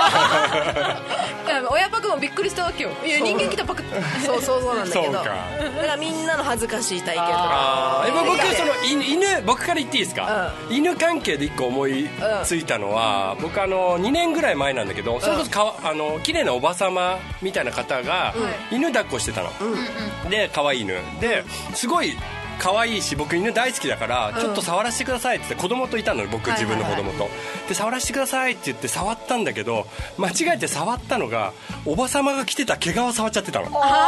[SPEAKER 3] 親パクもびっくりしたわけよいや人間来たパクって
[SPEAKER 7] そうそうそうなんだけど
[SPEAKER 2] そうか
[SPEAKER 7] だからみんなの恥ずかしい体験とか
[SPEAKER 2] あー今僕その犬犬僕から言っていいですか、犬関係で一個思いついたのは、僕あのにねんぐらい前なんだけど、それこそかわあの綺麗なおばさまみたいな方が犬抱っこしてたの、で可愛い犬ですごい可愛いし、僕犬大好きだからちょっと触らせてくださいって言って子供といたの、僕自分の子供とで触らせてくださいって言って触ったんだけど、間違えて触ったのがおばさまが着てた毛皮触っちゃってたの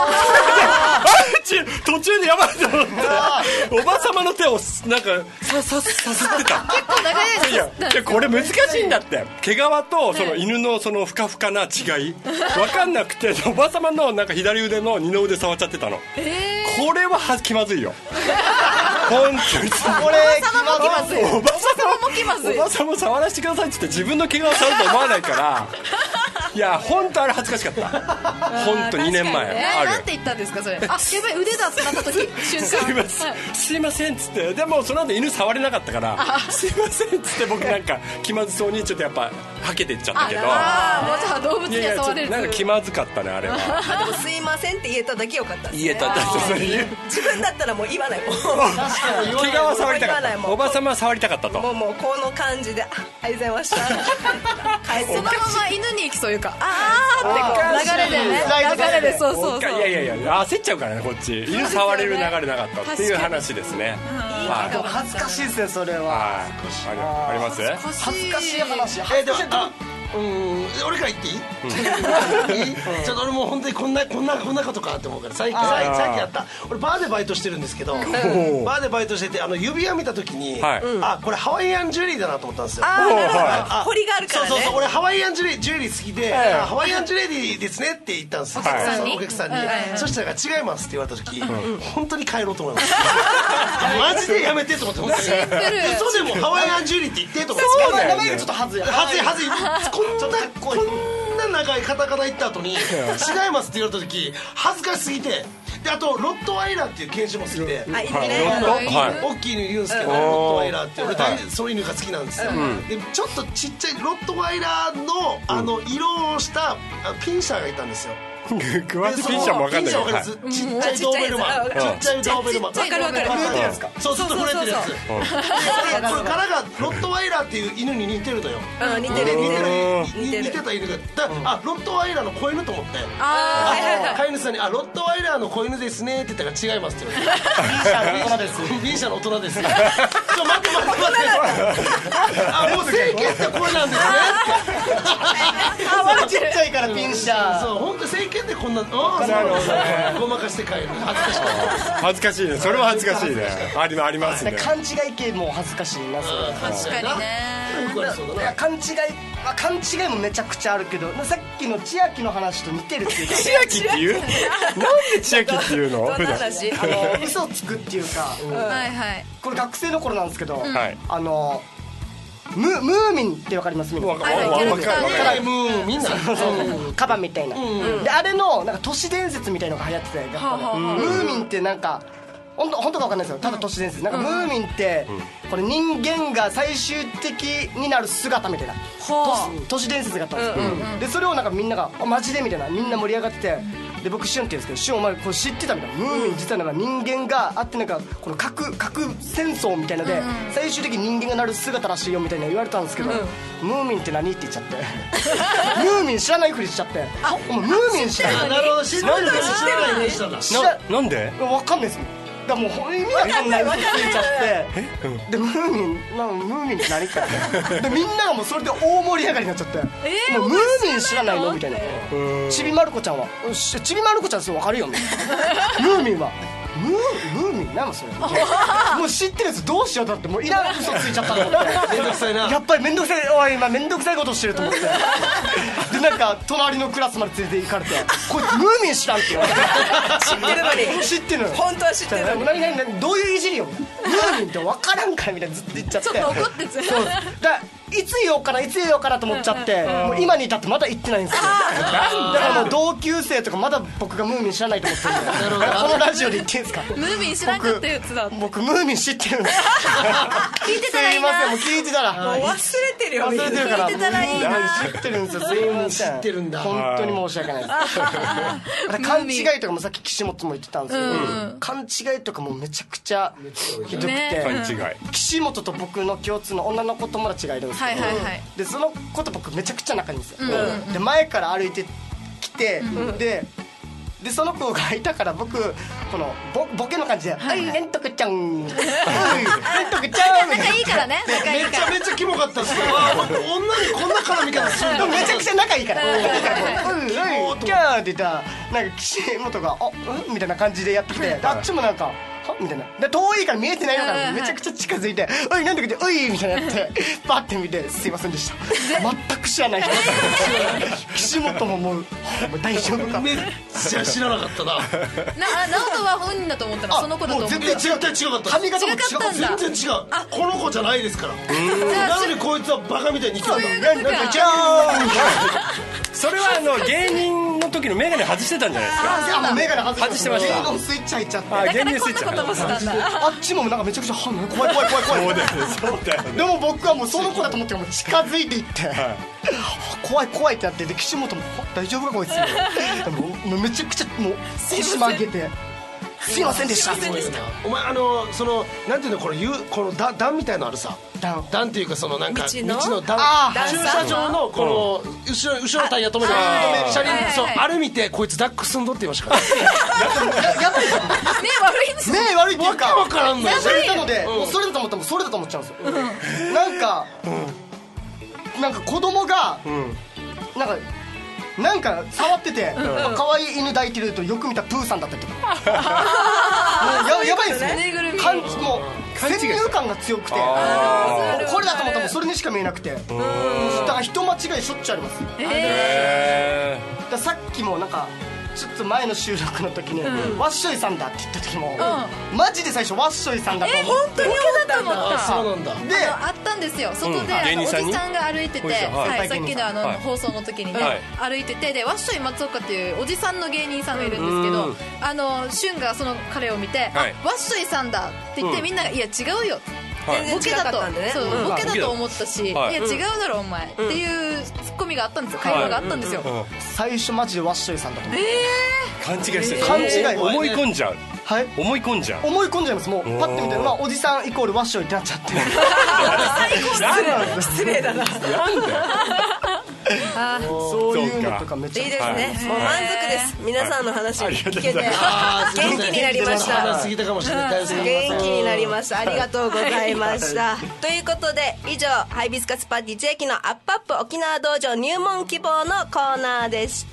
[SPEAKER 2] 途中でやばいと思っておばさまの手をなんかさささすってた
[SPEAKER 3] 結構長い
[SPEAKER 2] いやいやこれ難しいんだって、毛皮とその犬のそのふかふかな違い分かんなくて、おばさまのなんか左腕の二の腕触っちゃってたの、これはは気まずいよ本当に
[SPEAKER 6] これ気まずい
[SPEAKER 2] おばさ
[SPEAKER 3] も気まずい
[SPEAKER 2] おばさま触らせてくださいって言って自分の毛皮触ると思わないからいや本当あれ恥ずかしかった本当にねんまえある
[SPEAKER 3] なんて言ったんですかそれあやばい腕だってなった時瞬間
[SPEAKER 2] すいません、すいませんっつって、でもその後犬触れなかったからすいませんっつって僕なんか気まずそうにちょっとやっぱはけてっちゃったけど、
[SPEAKER 3] ああもうじゃあ動物に
[SPEAKER 2] いやいやちょっ
[SPEAKER 3] は触れる
[SPEAKER 2] となんか気まずかったねあれは
[SPEAKER 7] でもすいませんって言えただけよかったですね
[SPEAKER 2] 言えただけそれ言う
[SPEAKER 7] 自分だったらもう言わないもん
[SPEAKER 2] 毛皮触りたかっ
[SPEAKER 7] 言わないもん
[SPEAKER 2] たおばさまは触りたかったと
[SPEAKER 7] もうもうこの感じであありがとうございました帰って
[SPEAKER 3] そのまま犬に行きそういうかあーってこう流れでね流れでそうそうそう
[SPEAKER 2] いやいやいや焦っちゃうからねこっち犬触れる流れなかったっていう話ですねはい
[SPEAKER 6] でも恥ずかしいですねそれは
[SPEAKER 2] はいあります
[SPEAKER 6] 恥ずかしい話
[SPEAKER 5] えでもあうん俺から言っていい、いいちょっと俺もう本当にこんなこんなこんなことかって思うから最近最近最近やった俺バーでバイトしてるんですけどバーでバイトしててあの指輪見た時に、
[SPEAKER 2] はい
[SPEAKER 5] あこれハワイアンジュエリーだなと思ったんですよ。
[SPEAKER 7] あーなるほど
[SPEAKER 5] あ
[SPEAKER 7] 彫りがあるからね
[SPEAKER 5] そうそうそう俺ハワイアンジュエリージュエリー好きで、あハワイアンジュエリーですねって言ったんですよ、
[SPEAKER 2] はい
[SPEAKER 5] そのお客さんに、そしたら違いますって言われた時、本当に帰ろうと思いますマジでやめてと思って本当に嘘でもハワイアンジュエリーって言ってと思って
[SPEAKER 6] そうだよね名前がちょっとはずい
[SPEAKER 5] はずいはずいこんなこんな長いカタカナ言った後に違いますって言われた時恥ずかしすぎてであとロットワイラーっていう犬種も好きで
[SPEAKER 7] あいい
[SPEAKER 2] はい
[SPEAKER 7] ね
[SPEAKER 2] はい
[SPEAKER 5] 大きい犬言うんですけどロットワイラーって俺大その犬が好きなんですよでちょっとちっちゃいロットワイラーのあの色をしたあピンシャーがいたんですよ
[SPEAKER 2] 詳しいピンシャーも分かんないけど
[SPEAKER 5] ピンシャー分かりますちっちゃいドーベルマンちっちゃいドーベルマン
[SPEAKER 7] わかるわかる
[SPEAKER 5] 震えてるやつかそうずっと震えてるやつ
[SPEAKER 7] そう
[SPEAKER 5] これからがロットワイラーっていう犬に似てるのよ
[SPEAKER 7] うん似てる似てる似てる
[SPEAKER 5] 似てた犬がだあロットワイラーの子犬と思って
[SPEAKER 7] あーはいはいはい
[SPEAKER 5] 飼い主さんに「あロットワイラーの子犬ですね」って言ったら「違います」って言われて B 社の大人ですちょ待って待って待ってあもう整形ってこれなんですね
[SPEAKER 6] あまだちっちゃいからピンシャー
[SPEAKER 5] そう本当整形ってこんなああそうごまかして帰る恥ずかしかった
[SPEAKER 2] 恥ずかしいねそれは恥ずかしいねありありますね
[SPEAKER 6] 勘違い系も恥ずかしいなそれ
[SPEAKER 3] 確かにね
[SPEAKER 5] よくありそうだな
[SPEAKER 6] いや勘違いまあ勘違いもめちゃくちゃあるけどさっきの千秋の話と似てるっていうか
[SPEAKER 2] 千秋って言うなんで千秋って言うの
[SPEAKER 7] どん
[SPEAKER 2] 普段
[SPEAKER 7] な話
[SPEAKER 6] あの嘘つくっていうか
[SPEAKER 3] はいはい
[SPEAKER 6] これ学生の頃なんですけど、
[SPEAKER 2] はい
[SPEAKER 6] あのムムーミンってわかります？みんな。
[SPEAKER 2] わかるわかるわかる。
[SPEAKER 5] ムーミンな
[SPEAKER 6] カバンみたいな、であれのなんか都市伝説みたいのが流行ってて、やっぱねムーミンってなんか本当本当かわかんないですよ、ただ都市伝説なんかムーミンってこれ人間が最終的になる姿みたいな都都市伝説があったんですよ。でそれをなんかみんながあマジでみたいなみんな盛り上がってて、で僕シュンって言うんですけど、シュンお前これ知ってたみたいな、ムーミン実はなんか人間があってなんかこの核核戦争みたいなで最終的に人間がなる姿らしいよみたいな言われたんですけど、ムーミンって何って言っちゃってムーミン知らないふりしちゃって、お前ムーミン知らない、
[SPEAKER 5] なるほど、知ってるのに知ってないふりしたんだ。
[SPEAKER 2] ななんで
[SPEAKER 6] わかんないですもん。だからもうほん意味わかんない嘘ついちゃってでムーミンなムーミンって何かってでみんながもうそれで大盛り上がりになっちゃって、
[SPEAKER 3] えー、
[SPEAKER 6] もうムーミン知らないのみたいな。ちびまる子ちゃんはちびまる子ちゃんすぐ分かるよみたいなムーミンはムームーミンなんそれもう知ってるやつどうしようだってもういらん嘘ついちゃったと思って
[SPEAKER 5] めんどくさいな、
[SPEAKER 6] やっぱりめんどくさい、おい今めんどくさいことしてると思ってでなんか隣のクラスまで連れて行かれてこいつムーミン知らんって言われて
[SPEAKER 7] 知ってるのに
[SPEAKER 6] 知ってるの
[SPEAKER 7] 本当は知ってるのに
[SPEAKER 6] 何何何どういういじりよムーミンって分からんからみたいなずっと言っちゃって
[SPEAKER 3] ちょっと怒ってつ
[SPEAKER 6] そうだいつ言おうかないつ言おうかなと思っちゃってもう今に至ってまだ言ってないんですよ。だからもう同級生とかまだ僕がムーミン知らないと思ってるんでこのラジオで言っていいんですか？
[SPEAKER 3] ムーミン知らんかったやつだ。
[SPEAKER 6] 僕ムーミン知ってるんです
[SPEAKER 3] 聞いてたらいいな。
[SPEAKER 6] すいませんもう聞いてたら
[SPEAKER 7] もう忘れてるよ
[SPEAKER 6] 忘れてるから
[SPEAKER 3] 聞いてたらいいな
[SPEAKER 6] 知ってるんですよ。すいません
[SPEAKER 5] 知ってるんだ
[SPEAKER 6] 本当に申し訳ないです勘違いとかもさっき岸本も言ってたんですけど、勘違いとかもめちゃくちゃひどくて、
[SPEAKER 3] ね
[SPEAKER 2] 勘違い。
[SPEAKER 6] 岸本と僕の共通の女の子友達がいるんですけど、
[SPEAKER 3] はいはいはい。
[SPEAKER 6] でその子と僕めちゃくちゃ仲いいんですよ、で前から歩いてきて、ででその子がいたから僕この ボ, ボケの感じで「はいレントクちゃん」「はいレントクちゃん」
[SPEAKER 3] 仲いいからね。仲いいから。
[SPEAKER 5] めちゃめちゃキモかったっすけど、あー女にこんな絡み方するんだ。
[SPEAKER 6] めちゃくちゃ仲いいから「だからこううんうんキャー」って言ったらなんか岸本が「あうん?」みたいな感じでやってきて、あっちもなんかはみたいなで遠いから見えてないのからめちゃくちゃ近づいて「おいなんだっけおい」みたいなやってバッて見て「すいませんでした」全く知らない人岸本ももう「もう大丈夫か」
[SPEAKER 5] めっちゃ知らなかったな。
[SPEAKER 3] な直人は本人だと思ったらその子だと思った。
[SPEAKER 5] もう全然違った違かった。
[SPEAKER 6] 髪型も違
[SPEAKER 3] 違かったんだ。
[SPEAKER 5] 全然違う。この子じゃないですから。なのにこいつはバカみたいに生き
[SPEAKER 3] そう
[SPEAKER 5] て
[SPEAKER 3] いうことか。
[SPEAKER 6] じゃーん
[SPEAKER 2] それはあの芸人の時の眼鏡外してたんじゃないですか？
[SPEAKER 6] いやもう眼鏡外
[SPEAKER 2] 外してました
[SPEAKER 6] 芸能スイッチ入っちゃって
[SPEAKER 2] あ
[SPEAKER 3] だから
[SPEAKER 2] 芸人スイッチ
[SPEAKER 3] こんなこともしたんだ。
[SPEAKER 6] あっちもなんかめちゃくちゃは怖い怖い怖い怖い
[SPEAKER 2] そうだよねそうだよね。
[SPEAKER 6] でも僕はもうその子だと思ってもう近づいていって、怖い怖いってなって、で岸本も大丈夫かこいつでももうめちゃくちゃもう腰曲げてすいませんでしたって
[SPEAKER 5] お前あのそのなんていうのこのゆこの段段みたいのあるさ。
[SPEAKER 6] 段
[SPEAKER 5] 段っていうかそのなんか
[SPEAKER 7] 道の
[SPEAKER 5] 段
[SPEAKER 6] あー
[SPEAKER 5] 駐車場のこの後ろ後ろのタイヤ止める車輪そうあれ見てこいつダックスんどって言いましたから
[SPEAKER 6] やばいですよ
[SPEAKER 3] ね悪いんですよ。
[SPEAKER 6] 目悪いっていうか
[SPEAKER 5] わけわからんのよ
[SPEAKER 6] それなのでもうそれだと思ったらもうそれだと思っちゃうんですよなんかなんか子供がなんかなんか触ってて可愛い犬抱いてるとよく見たプーさんだったりとかもうややばいですね
[SPEAKER 3] ぬいぐるみ。
[SPEAKER 6] 感じもう先入観が強くてこれだと思ったらもうそれにしか見えなくてだから人間違いしょっちゅうあります
[SPEAKER 2] へ
[SPEAKER 6] だからさっきもなんかちょっと前の収録の時にワッショイさんだって言った時もマジで最初ワッショイさんだと思って
[SPEAKER 3] 本当にだと思った。
[SPEAKER 5] そうなんだ。
[SPEAKER 6] で
[SPEAKER 3] あったんですよ外で、
[SPEAKER 2] うん
[SPEAKER 3] あのお
[SPEAKER 2] 芸人さんに
[SPEAKER 3] じさんが歩いてて、
[SPEAKER 2] おじさんはい
[SPEAKER 3] はい、さっきのあの、
[SPEAKER 2] はい
[SPEAKER 3] 放送の時にね、
[SPEAKER 2] はい
[SPEAKER 3] 歩いててでワッショイ松岡っていうおじさんの芸人さんがいるんですけど、
[SPEAKER 2] うん
[SPEAKER 3] あの俊がその彼を見て、
[SPEAKER 2] はい
[SPEAKER 3] あワッショイさんだって言って、
[SPEAKER 2] うん
[SPEAKER 3] みんながいや違うよ
[SPEAKER 2] はい
[SPEAKER 3] ボケだと、
[SPEAKER 7] 全然違かったんでね
[SPEAKER 3] そう、
[SPEAKER 7] うん
[SPEAKER 3] ボケだと思ったし、
[SPEAKER 2] はい
[SPEAKER 3] いや違うだろお前、っていうツッコミがあったんですよ会話があったんですよ、
[SPEAKER 2] うん
[SPEAKER 6] 最初マジでワッショイさんだと思って
[SPEAKER 2] 勘違いしてる
[SPEAKER 6] 勘違い
[SPEAKER 2] 思い込んじゃう
[SPEAKER 6] はい
[SPEAKER 2] 思い込んじゃう
[SPEAKER 6] 思い込んじゃいますもうパッて見てまあおじさんイコールワッショイってなっちゃって
[SPEAKER 7] 失礼だな
[SPEAKER 6] そういうのとかめっちゃ
[SPEAKER 7] いいですね、もう満足です、皆さんの話聞けて
[SPEAKER 5] あー
[SPEAKER 7] 元気になりました
[SPEAKER 5] 話しすぎたかもしれない。大好き
[SPEAKER 7] 元気になりました。ありがとうございましたということで以上ハイビスカスパーティー千秋のアップアップ沖縄道場入門希望のコーナーでした。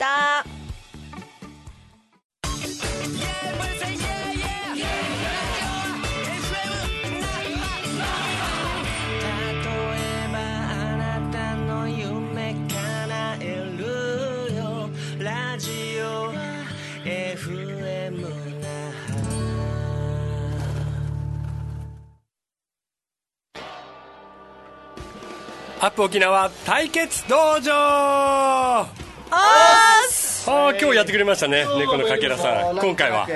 [SPEAKER 2] アップ沖縄対決道場。
[SPEAKER 3] あ
[SPEAKER 2] ああ、今日やってくれましたね、猫のかけらさん。今回は
[SPEAKER 6] はい、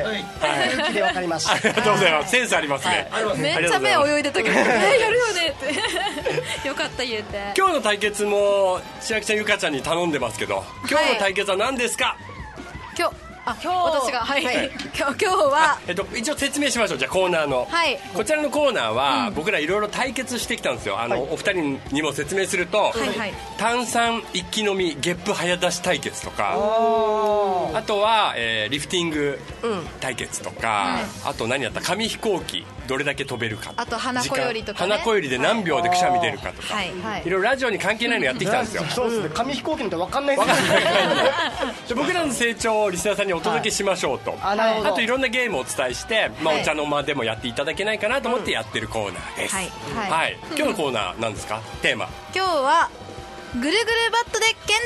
[SPEAKER 6] で分かりました。
[SPEAKER 2] ありがとうございます。センスありますね。
[SPEAKER 3] ーめっちゃ目泳いでたけどえやるよねってよかった言うて。
[SPEAKER 2] 今日の対決も千秋ちゃんゆかちゃんに頼んでますけど、今日の対決は何ですか？
[SPEAKER 3] 今日あ今日私がはい、
[SPEAKER 2] はい、
[SPEAKER 3] 今日今日は
[SPEAKER 2] えっと、一応説明しましょう。じゃあコーナーの、
[SPEAKER 3] はい、
[SPEAKER 2] こちらのコーナーは、うん、僕らいろいろ対決してきたんですよ。あの、はい、お二人にも説明すると、はいはい、炭酸一気飲みゲップ早出し対決とか、あとは、えー、リフティング対決とか、うん、あと何やった紙飛行機どれだけ飛べるか、
[SPEAKER 3] あと花子よりとか、ね、
[SPEAKER 2] 花子よりで何秒でくしゃみ出るかとか、はい、はい、いろいろラジオに関係ないのやってきたんですよ。
[SPEAKER 6] そうですね、紙飛行機なんて分かんないですね。
[SPEAKER 2] 僕らの成長をリスナーさんにお届けしましょうと、はい、あ, あといろんなゲームをお伝えして、まあ、お茶の間でもやっていただけないかなと思ってやってるコーナーです、はいはいはい、今日のコーナー何ですか？テーマ
[SPEAKER 3] 今日はぐるぐるバットでけん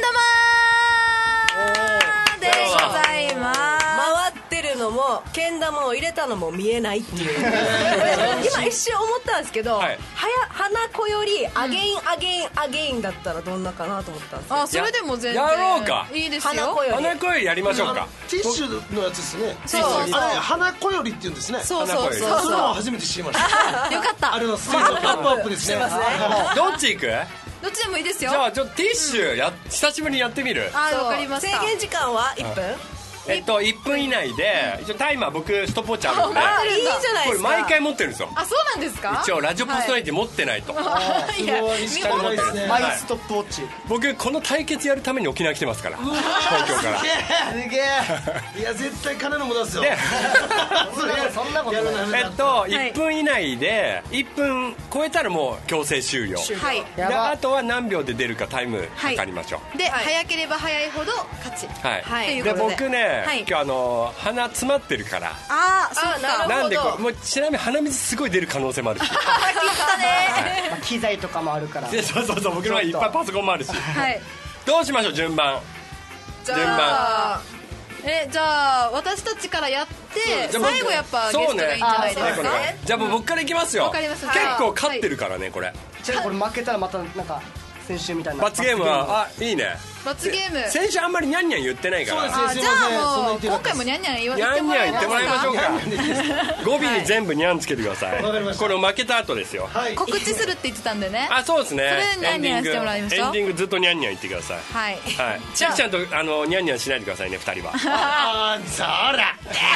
[SPEAKER 3] 玉でございます。
[SPEAKER 7] 回ってるのもけん玉を入れたのも見えないっていう今一瞬思ったんですけど、はい、はや花子よりアゲインアゲインアゲインだったらどんなかなと思ったんですよ。
[SPEAKER 3] あ、それでも全然
[SPEAKER 2] やろうか。
[SPEAKER 3] いいですよ。
[SPEAKER 7] 花子より
[SPEAKER 2] 花子よりやりましょうか。
[SPEAKER 5] ティッシュのやつですね。
[SPEAKER 3] そうそうそう、
[SPEAKER 5] あれ花子よりって言うんですね。
[SPEAKER 3] そうそうそうそう、
[SPEAKER 5] それも初めて知りました
[SPEAKER 3] よかった。
[SPEAKER 5] あれのスピードアップアップですね。
[SPEAKER 2] どっち行く？
[SPEAKER 3] どっちでもいいですよ。
[SPEAKER 2] じゃあちょっとティッシュや、うん、久しぶりにやってみる。
[SPEAKER 3] あ、わかりました。
[SPEAKER 7] 制限時間はいっぷん、
[SPEAKER 2] えっといっぷん以内で、一応タイマー僕ストップウォッチあるんで、
[SPEAKER 7] あ、いいじゃないですか。
[SPEAKER 2] これ毎回持ってるんですよ。
[SPEAKER 3] あ、そうなんですか。
[SPEAKER 2] 一応ラジオパーソナリティ持ってないと、
[SPEAKER 3] はい、いや、
[SPEAKER 5] すごいですね。
[SPEAKER 6] マイストップウォッチ。
[SPEAKER 2] 僕この対決やるために沖縄来てますから、東京から。
[SPEAKER 5] すげえ。いや絶対金の無駄ですよ。
[SPEAKER 6] そんなことない。
[SPEAKER 2] えっといっぷん以内でいっぷん超えたらもう強制終了。
[SPEAKER 3] はい。
[SPEAKER 2] であとは何秒で出るかタイム測りましょう。
[SPEAKER 3] はい、で、はい、早ければ早いほど勝ち。
[SPEAKER 2] はい。
[SPEAKER 3] はい、
[SPEAKER 2] で僕ね、はい、今日あの鼻詰まってるから。
[SPEAKER 3] ああ、そうか。
[SPEAKER 2] なんでこもうちなみに鼻水すごい出る可能性もあるし。
[SPEAKER 3] あ、切ったね。
[SPEAKER 6] まあ機材とかもあるから。
[SPEAKER 2] でそうそうそう、僕のはいっぱいパソコンもあるし。
[SPEAKER 3] はい。
[SPEAKER 2] どうしましょう順番。
[SPEAKER 3] 順番。え、じゃあ私たちからやって最後やっぱゲストがいいんじゃないですか。
[SPEAKER 2] じゃあもう僕からいきますよ。
[SPEAKER 3] わかります。
[SPEAKER 2] 結構勝ってるからねこれ。
[SPEAKER 6] じゃあこれ負けたらまたなんか先週みたいな
[SPEAKER 2] 罰ゲームは、あ、いいね。
[SPEAKER 3] 罰ゲーム
[SPEAKER 2] 先週あんまりニャンニャン言ってないから。
[SPEAKER 3] あ、じゃあもう今回もニャンニャン言ってもらいますか。
[SPEAKER 2] ニャンニャン言ってもらいましょうか。語尾に全部ニャンつけてください。これ負けた後ですよ。
[SPEAKER 3] 告知するって言ってたんでね。
[SPEAKER 2] あ、そうですね。
[SPEAKER 3] それニャンニャンしてもらいましょう。
[SPEAKER 2] エンディングずっとニャンニャン言ってください。
[SPEAKER 3] はい
[SPEAKER 2] はい。ちきちゃんとあのニャンニャンしないでくださいね二人は。
[SPEAKER 5] あー、そら。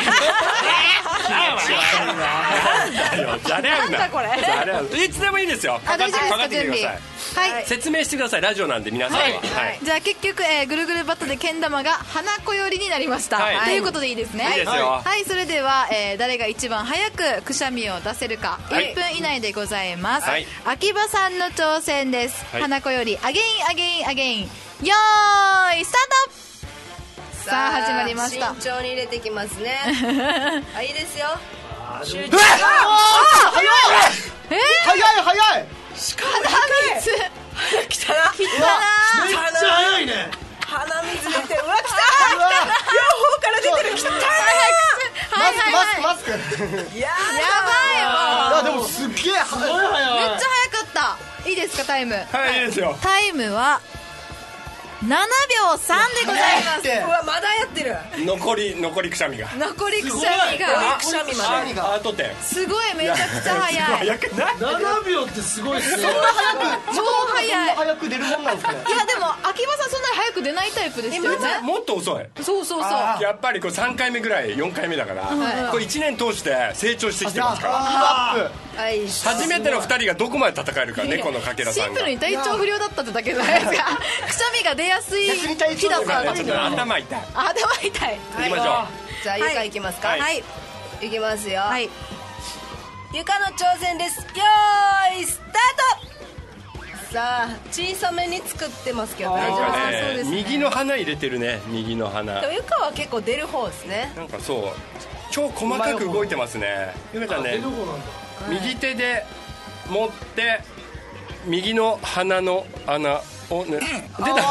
[SPEAKER 2] じゃれ合うな。
[SPEAKER 3] なんだこれ。
[SPEAKER 2] いつでもいいですよ。
[SPEAKER 3] あ、大丈夫ですか。
[SPEAKER 2] かかってきてください。
[SPEAKER 3] はい、
[SPEAKER 2] 説明してください。ラジオなんで皆さんは、はい
[SPEAKER 3] はい、じゃあ結局、えー、ぐるぐるバットでけん玉が花子寄りになりました、はい、ということでいいですね。
[SPEAKER 2] いいですよ。
[SPEAKER 3] はい、それでは、えー、誰が一番早くくしゃみを出せるか、はい、いっぷん以内でございます、はい、秋葉さんの挑戦です、はい、花子よりアゲインアゲインアゲイン、よーいスタート。さあ始まりました。
[SPEAKER 4] 慎重に入れてきますね。あ、いいですよ。
[SPEAKER 6] 集中。あ、早い。
[SPEAKER 3] えー、
[SPEAKER 6] 早い早い。
[SPEAKER 3] しかも鼻水
[SPEAKER 7] 来たな。
[SPEAKER 3] 来たな。
[SPEAKER 5] めっちゃ早いね。
[SPEAKER 7] 鼻水出てる。うわ、来た。両方から出てる。来た。
[SPEAKER 3] はいはいはい。
[SPEAKER 6] マスクマスク。
[SPEAKER 3] やばいわ。
[SPEAKER 6] いやでもすっげえ早い。
[SPEAKER 3] めっちゃ早かった。いいですかタイム。
[SPEAKER 2] はい、いいですよ。
[SPEAKER 3] タイムはななびょうさんでございます。
[SPEAKER 7] うわ、まだやってる。
[SPEAKER 2] 残り残りくしゃみが。
[SPEAKER 3] 残りくしゃみが。
[SPEAKER 7] くしゃみまで。
[SPEAKER 2] あと点。
[SPEAKER 3] すごいめちゃくちゃ早い。
[SPEAKER 2] 早くない？
[SPEAKER 5] ななびょうってすごいですね。
[SPEAKER 6] そんな早く
[SPEAKER 3] 超早い。
[SPEAKER 6] 早く出るもんなんですかね。
[SPEAKER 3] いやでも秋葉さんそんなに早く出ないタイプですよね。
[SPEAKER 2] もっと遅い。
[SPEAKER 3] そうそうそう。
[SPEAKER 2] やっぱりこれさんかいめぐらいよんかいめだから、これいちねん通して成長してきてますから。初めてのふたりがどこまで戦えるかねこのかけらさんが。
[SPEAKER 3] シンプルに体調不良だったってだけじゃないですか。くしゃみが出やすい日だったんだけど。
[SPEAKER 2] 頭痛い。
[SPEAKER 3] 頭痛い。
[SPEAKER 2] 行きましょう。
[SPEAKER 4] じゃあゆかいきますか。
[SPEAKER 3] はい。
[SPEAKER 4] いきますよ。
[SPEAKER 3] はい。
[SPEAKER 4] ゆかの挑戦です。よーいスタート。さあ小さめに作ってますけど大丈夫
[SPEAKER 2] ですかね。右の鼻入れてるね。右の鼻。
[SPEAKER 4] でもゆかは結構出る方ですね。
[SPEAKER 2] なんかそう超細かく動いてますね。ゆかちゃんね。右手で持って右の鼻の穴をね、出た。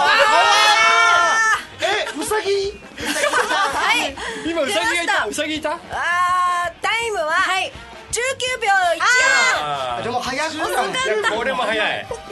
[SPEAKER 5] え、うさぎ？
[SPEAKER 3] はい。
[SPEAKER 2] 今うさぎがいた。うさぎいた？
[SPEAKER 4] あー、タイムはじゅうきゅうびょういち。
[SPEAKER 6] でも早く。
[SPEAKER 2] これも早い。
[SPEAKER 4] あーっと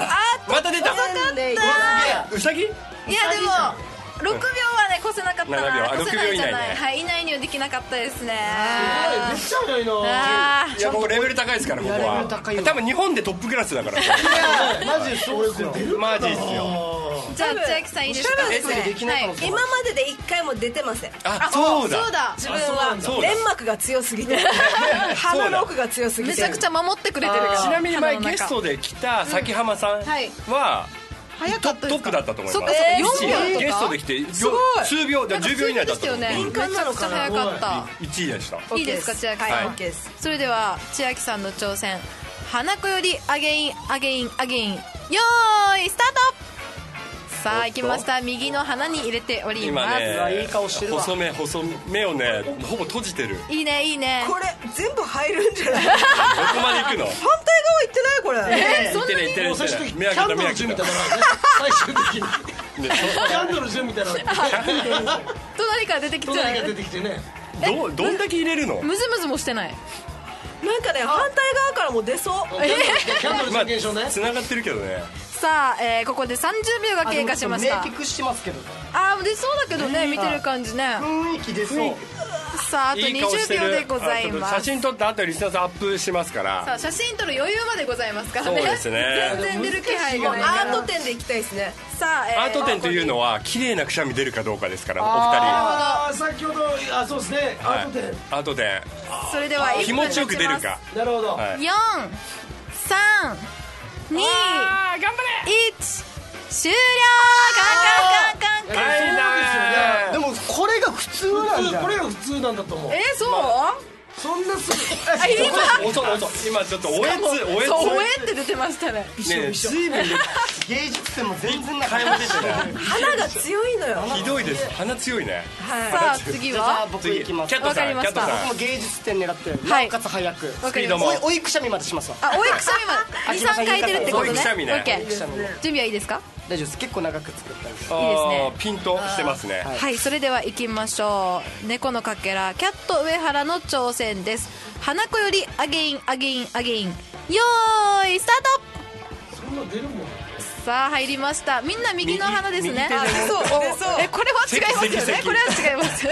[SPEAKER 2] また出た。うさぎ？
[SPEAKER 3] いやでもろくびょうはね越せなかったな。
[SPEAKER 2] ななびょう、あ
[SPEAKER 3] 越せないじゃない、
[SPEAKER 2] ろくびょう以内ね
[SPEAKER 3] はい、以内にはできなかったですね。
[SPEAKER 5] めっちゃ早いな。
[SPEAKER 3] あ
[SPEAKER 2] いや、僕レベル高いですから、ここ
[SPEAKER 6] レベ
[SPEAKER 2] は
[SPEAKER 6] ル高いよ
[SPEAKER 2] 多分日本でトップクラスだから。
[SPEAKER 5] いやマジそうですよ。
[SPEAKER 2] マジっすよ。
[SPEAKER 3] ーじゃあ千秋さんいいですか？
[SPEAKER 4] 多分ですね
[SPEAKER 6] できないかもしれない
[SPEAKER 4] 今までで一回も出てません。
[SPEAKER 2] あ、そうだ。
[SPEAKER 3] そうだ、
[SPEAKER 4] 自分は
[SPEAKER 2] そうだ
[SPEAKER 4] 粘膜が強すぎて鼻の奥が強すぎて
[SPEAKER 3] めちゃくちゃ守ってくれてるから。
[SPEAKER 2] ちなみに前
[SPEAKER 3] 鼻の中
[SPEAKER 2] ゲストで来た崎浜さん
[SPEAKER 3] はい
[SPEAKER 2] は
[SPEAKER 3] 早かったですか？
[SPEAKER 2] トップだったと思います。
[SPEAKER 3] そっかそっか、よんびょうとか
[SPEAKER 2] ゲストで来て
[SPEAKER 3] すごい
[SPEAKER 2] 数秒でじゅうびょう以内だったと思う。
[SPEAKER 3] よね。
[SPEAKER 4] 敏感なのかな
[SPEAKER 3] めちゃくちゃ早かっ
[SPEAKER 2] いちいでした。
[SPEAKER 3] た。いいですか千秋さん、
[SPEAKER 2] はい
[SPEAKER 4] OK です。
[SPEAKER 3] それでは千秋さんの挑戦、花子よりアゲインアゲインアゲイン、よーいスタート。さあ行きました。右の鼻に入れており
[SPEAKER 2] 今
[SPEAKER 3] ます。
[SPEAKER 2] ね
[SPEAKER 6] いい顔してるわ
[SPEAKER 2] 細め細目をねほぼ閉じてる。
[SPEAKER 3] いいねいいね。
[SPEAKER 4] これ全部入るんじゃない？
[SPEAKER 2] どこまで行くの？
[SPEAKER 4] 反対側行ってないこれ。
[SPEAKER 3] えー、そんなに
[SPEAKER 2] 行ってる行ってる
[SPEAKER 5] もう最終的にキ
[SPEAKER 2] 目開けた
[SPEAKER 5] ャンドル準みたいなのがね、最終的にキャンドル準みたいなのが
[SPEAKER 3] 隣から出てきちゃ
[SPEAKER 5] 隣が出
[SPEAKER 3] う。
[SPEAKER 5] てきてね。
[SPEAKER 2] どどんだけ入れるの？
[SPEAKER 3] ムズムズもしてない。
[SPEAKER 4] なんかね反対側からも出そう。
[SPEAKER 5] キャンドル準現象ね。
[SPEAKER 2] 繋がってるけどね。
[SPEAKER 3] さあ、えー、ここでさんじゅうびょうが経過しました。
[SPEAKER 6] 明確してますけど
[SPEAKER 3] あー出そうだけどね、見てる感じね。
[SPEAKER 6] 雰囲気出そう。
[SPEAKER 3] さああと
[SPEAKER 2] いい顔
[SPEAKER 3] 20
[SPEAKER 2] してる。
[SPEAKER 3] 秒でございます。
[SPEAKER 2] あ写真撮った後リスナーさんアップしますから。
[SPEAKER 3] さあ写真撮る余裕までございますからね。
[SPEAKER 2] そうですね
[SPEAKER 3] 全然出る気配
[SPEAKER 4] もうア
[SPEAKER 3] がないから。
[SPEAKER 4] ート展で行きたいですね。
[SPEAKER 3] さあ、えー
[SPEAKER 2] アート展というのは綺麗なくしゃみ出るかどうかですから、お
[SPEAKER 5] ああ先ほどあそうですね
[SPEAKER 2] 二人。
[SPEAKER 5] アート展。
[SPEAKER 2] アート展
[SPEAKER 3] それでは
[SPEAKER 2] 気持ちよく出るか。
[SPEAKER 5] なるほど。
[SPEAKER 2] はい
[SPEAKER 3] よん、さん、に、いち終了。カンカンカンカンカン。
[SPEAKER 2] はい、
[SPEAKER 6] でもこれが普通なんじゃん。
[SPEAKER 5] これが普通なんだと思う。
[SPEAKER 3] えー、そう、
[SPEAKER 5] そんなすぐ
[SPEAKER 3] あ今
[SPEAKER 2] 遅い遅い今ちょっとおえつおえつ
[SPEAKER 3] そうおえって出てましたね。
[SPEAKER 2] ねえ随分
[SPEAKER 6] 芸術点も全然なかっ
[SPEAKER 2] 買い物出てない
[SPEAKER 4] 鼻が強いのよ。
[SPEAKER 2] ひどいです鼻強いね
[SPEAKER 3] さあ次
[SPEAKER 6] た。じゃあ
[SPEAKER 3] は
[SPEAKER 6] 僕行きます。
[SPEAKER 2] キャットさんキ
[SPEAKER 3] わかりました
[SPEAKER 2] ャットさん
[SPEAKER 6] 僕も芸術点狙って
[SPEAKER 3] は
[SPEAKER 6] ないおかつ早く
[SPEAKER 3] わかりまし
[SPEAKER 2] スピードも
[SPEAKER 6] おいおいくしゃみまでしますわ。
[SPEAKER 3] た。あ、おえくしゃみまでに、さんかいいてるってことね。
[SPEAKER 2] おえくしゃみね
[SPEAKER 3] オッケー
[SPEAKER 6] おえくしゃみね
[SPEAKER 3] 準備はいいですか？
[SPEAKER 6] 大丈夫です。結構長く作ったんです。
[SPEAKER 2] あー
[SPEAKER 3] いいですね
[SPEAKER 2] ピンとしてますね
[SPEAKER 6] はい
[SPEAKER 3] はい、それでは行きましょう。猫のかけらキャット上原の挑戦です。花子よりアゲインアゲインアゲイン、よーいスタート。
[SPEAKER 5] そんな出るもん。
[SPEAKER 3] さあ入りました。みんな右の鼻ですね。
[SPEAKER 2] 右手で
[SPEAKER 3] あ出そう
[SPEAKER 4] 出そう
[SPEAKER 3] えこれは違いますよね。
[SPEAKER 2] 咳咳
[SPEAKER 3] これは違います。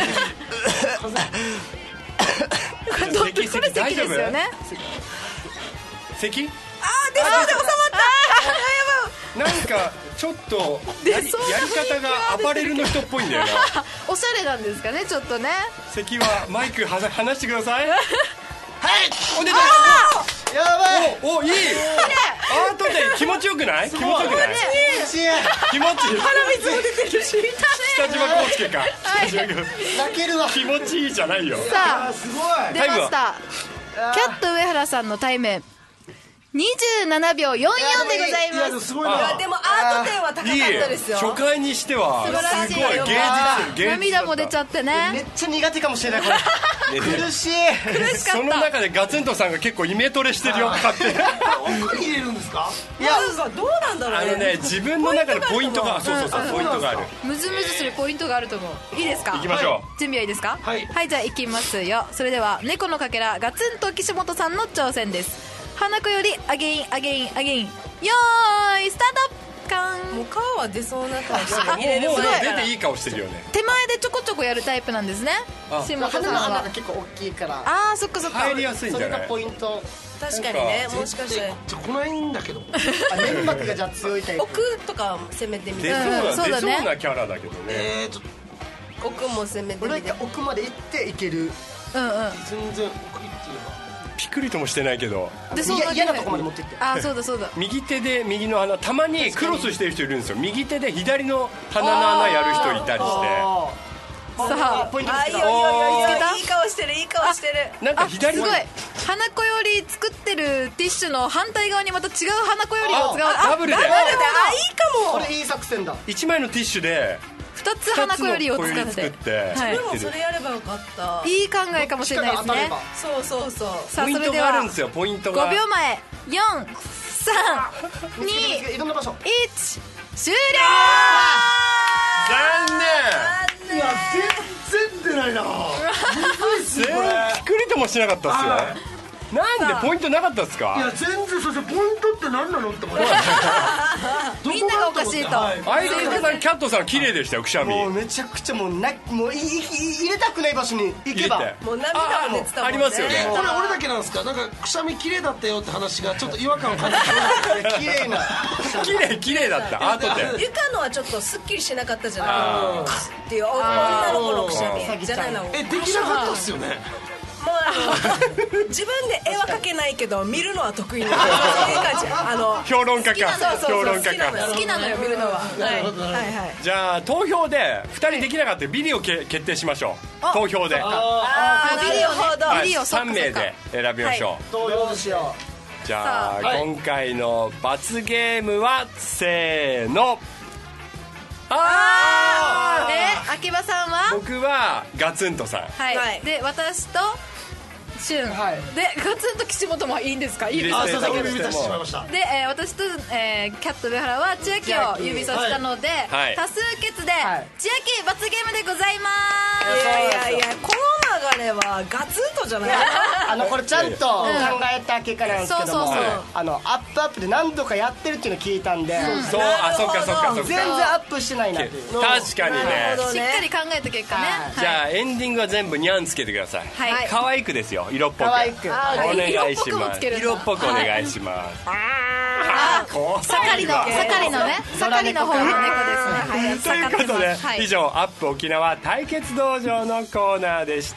[SPEAKER 3] これどこれ
[SPEAKER 2] 咳
[SPEAKER 3] 咳ですよね。
[SPEAKER 2] 咳
[SPEAKER 3] あー出そうで収まった。
[SPEAKER 2] なんかちょっとやり
[SPEAKER 3] 出そう
[SPEAKER 2] やり方がアパレルの人っぽいんだよな
[SPEAKER 3] おしゃれなんですかねちょっとね。
[SPEAKER 2] 咳はマイクは離してくださいはいお出た
[SPEAKER 5] やばい。
[SPEAKER 2] おおいいアートで気持ちよくない気持ちよくない気持ちいい鼻
[SPEAKER 3] 水も出てるし。
[SPEAKER 2] 北島康介か
[SPEAKER 3] はい
[SPEAKER 2] 北島康
[SPEAKER 6] 泣けるわ。
[SPEAKER 2] 気持ちいいじゃないよ
[SPEAKER 3] さあ
[SPEAKER 5] すごい。
[SPEAKER 3] 出ました。キャット上原さんのタイムにじゅうななびょうよんじゅうよんでござい
[SPEAKER 5] いや
[SPEAKER 3] ます。
[SPEAKER 5] すごいな。
[SPEAKER 4] でもアート展は高かった
[SPEAKER 2] いい
[SPEAKER 4] ですよ。
[SPEAKER 2] 初回にしては
[SPEAKER 3] 素晴らしい
[SPEAKER 2] すごい芸術芸術
[SPEAKER 3] 涙も出ちゃって
[SPEAKER 6] め
[SPEAKER 3] ね。
[SPEAKER 6] っちゃ苦手かもしれないこれ。苦しい。
[SPEAKER 2] その中でガツンとさんが結構イメトレしてるよ勝手に
[SPEAKER 5] 奥に入れるんですか？
[SPEAKER 4] いやなんかどうなんだろうね。
[SPEAKER 2] あのね自分の中でポイントがそうそうそうポイントがある
[SPEAKER 3] ムズムズするポイントがあると思う。いいですか？
[SPEAKER 2] 行きましょ
[SPEAKER 3] 準備はいいですか？
[SPEAKER 5] はい
[SPEAKER 3] はい、じゃあ行きますよ。それでは猫のかけらガツンと岸本さんの挑戦です。花子よりアゲインアゲインアゲイン、よーいスタート。カン。
[SPEAKER 4] もう皮は出そうな顔してる。
[SPEAKER 3] あ
[SPEAKER 4] 入れる
[SPEAKER 2] もう
[SPEAKER 4] 前から。
[SPEAKER 2] 出ていい顔してるよね
[SPEAKER 3] 手前でちょこちょこやるタイプなんですね
[SPEAKER 2] あ
[SPEAKER 3] 岸本さん
[SPEAKER 6] 鼻の穴が
[SPEAKER 3] は。
[SPEAKER 6] 結構大きいから。
[SPEAKER 3] あーそっかそっか。
[SPEAKER 2] 入りやすいん
[SPEAKER 6] それが
[SPEAKER 2] じゃない
[SPEAKER 6] ポイント。
[SPEAKER 4] 確かにね。もしかして
[SPEAKER 5] じゃ来ないんだけど。
[SPEAKER 6] あ粘膜がじゃあ強いタイプ。
[SPEAKER 4] 奥とか攻めてみて。
[SPEAKER 2] 出そうな出
[SPEAKER 3] うんそうだね
[SPEAKER 2] そうなキャラだけどね
[SPEAKER 5] えーちょっと
[SPEAKER 4] 奥も攻めてみて
[SPEAKER 6] 俺だけ。奥まで行っていける。
[SPEAKER 3] うんうん。
[SPEAKER 5] 全然奥行っていうか。
[SPEAKER 2] ピクリともしてないけど
[SPEAKER 3] でそうだね
[SPEAKER 6] 嫌なとこまで持ってって。
[SPEAKER 3] あーそうだそうだ。
[SPEAKER 2] 右手で右の穴たまにクロスしてる人いるんですよ右手で左の鼻の穴やる人いたりして
[SPEAKER 6] あー
[SPEAKER 3] さあ
[SPEAKER 6] ポイント見
[SPEAKER 4] あいいよ
[SPEAKER 6] つけた。
[SPEAKER 4] いいよいいよ
[SPEAKER 3] つけた
[SPEAKER 4] いい顔してるいい顔してる。
[SPEAKER 2] なんか
[SPEAKER 3] あすごい。
[SPEAKER 2] 左の
[SPEAKER 3] 花子より作ってるティッシュの反対側にまた違う花子よりを使う。
[SPEAKER 2] ダブルで
[SPEAKER 4] ダブルであいいかも。
[SPEAKER 6] これいい作戦だ。
[SPEAKER 2] いちまいのティッシュで
[SPEAKER 3] ふたつ花子よりを使
[SPEAKER 2] ふたつの小
[SPEAKER 3] って
[SPEAKER 2] より作って
[SPEAKER 3] はい
[SPEAKER 4] でもそれやればよかった。
[SPEAKER 3] いい考えかもしれないですね。
[SPEAKER 4] そうそうそう。
[SPEAKER 3] さあ
[SPEAKER 2] ポイント
[SPEAKER 3] それでは
[SPEAKER 2] があるんですよポイントが
[SPEAKER 3] ごびょうまえよん、さん、に、
[SPEAKER 6] いろんな場所。
[SPEAKER 3] いち終了。
[SPEAKER 2] 残
[SPEAKER 5] いや全然出ないな。むずいっす
[SPEAKER 2] 念
[SPEAKER 5] ねこれ。
[SPEAKER 2] ピクリともしなかったっすよなんでポイントなかったですか？
[SPEAKER 5] いや全然そしてポイントって何なのって思いました
[SPEAKER 3] みんながおかしいと、
[SPEAKER 5] はい
[SPEAKER 2] 相方さんキャットさん綺麗でしたよ、くしゃみ。
[SPEAKER 6] もうめちゃくちゃもうなもういいい入れたくない場所に行けば
[SPEAKER 2] 入れて
[SPEAKER 7] もう涙も出てたもんね。
[SPEAKER 2] あありますよね。
[SPEAKER 5] これ俺だけなんですか？なんかくしゃみ綺麗だったよって話がちょっと違和感を感じて
[SPEAKER 6] 綺麗な
[SPEAKER 2] 綺麗綺麗だった後で。
[SPEAKER 7] ゆかのはちょっとすっきりしなかったじゃないっていう女の子のくしゃみじゃないの。もう
[SPEAKER 5] えできなかったっすよね。
[SPEAKER 7] あの自分で絵は描けないけど見るのは得意なそういう感じ。あの
[SPEAKER 2] 評論家か。
[SPEAKER 7] そうそうそう
[SPEAKER 2] 評論家か。
[SPEAKER 3] 好きなのよ見るのは。
[SPEAKER 7] はいはいはい。
[SPEAKER 2] じゃあ投票でふたりできなかったビリをけ決定しましょう。投票で。
[SPEAKER 3] あビリをね、
[SPEAKER 2] はい
[SPEAKER 3] ビリをそっ
[SPEAKER 2] さん
[SPEAKER 3] かそっか
[SPEAKER 2] 名で選びましょう。
[SPEAKER 6] 投票しよ
[SPEAKER 2] じゃあ、
[SPEAKER 5] はい
[SPEAKER 2] 今回の罰ゲームはせーの。
[SPEAKER 3] あ
[SPEAKER 2] あ
[SPEAKER 3] ーえ秋葉さんは
[SPEAKER 2] 僕はガツンとさん。
[SPEAKER 3] はい、
[SPEAKER 7] はい
[SPEAKER 3] で私とシュン、
[SPEAKER 6] はい
[SPEAKER 3] でガツンと岸本もいいんですか？いいですか？
[SPEAKER 5] あそうそう指さしてしまいました。
[SPEAKER 3] で、えー私と、えーキャット上原は千秋を指さしたので、
[SPEAKER 2] はい
[SPEAKER 3] 多数決で、
[SPEAKER 6] はい
[SPEAKER 3] 千秋罰ゲームでございま
[SPEAKER 7] いやいやいやこの流れはガツンとじゃない。
[SPEAKER 6] あのこれちゃんと考えた結果なんですけども、
[SPEAKER 3] そうそうそう
[SPEAKER 6] あのアップアップで何度かやってるっていうのを聞いたんで、
[SPEAKER 2] そう、あ、そっかそっかそっか。
[SPEAKER 6] 全然アップしてないなっていう
[SPEAKER 2] 確かにね。
[SPEAKER 3] す。しっかり考えた結果ね、
[SPEAKER 6] はい
[SPEAKER 2] じゃあエンディングは全部ニャンつけてください。
[SPEAKER 3] はい
[SPEAKER 2] 可愛くですよ、色っぽく。
[SPEAKER 6] 可愛く
[SPEAKER 2] お願いします。
[SPEAKER 3] 色っぽくもつけるんだ
[SPEAKER 2] 色っぽくお願いします。あー怖いわ
[SPEAKER 3] 盛りの盛りのね盛りの方の猫ですね。はい、
[SPEAKER 2] ということで、
[SPEAKER 3] はい、
[SPEAKER 2] 以上アップ沖縄対決道場のコーナーでした。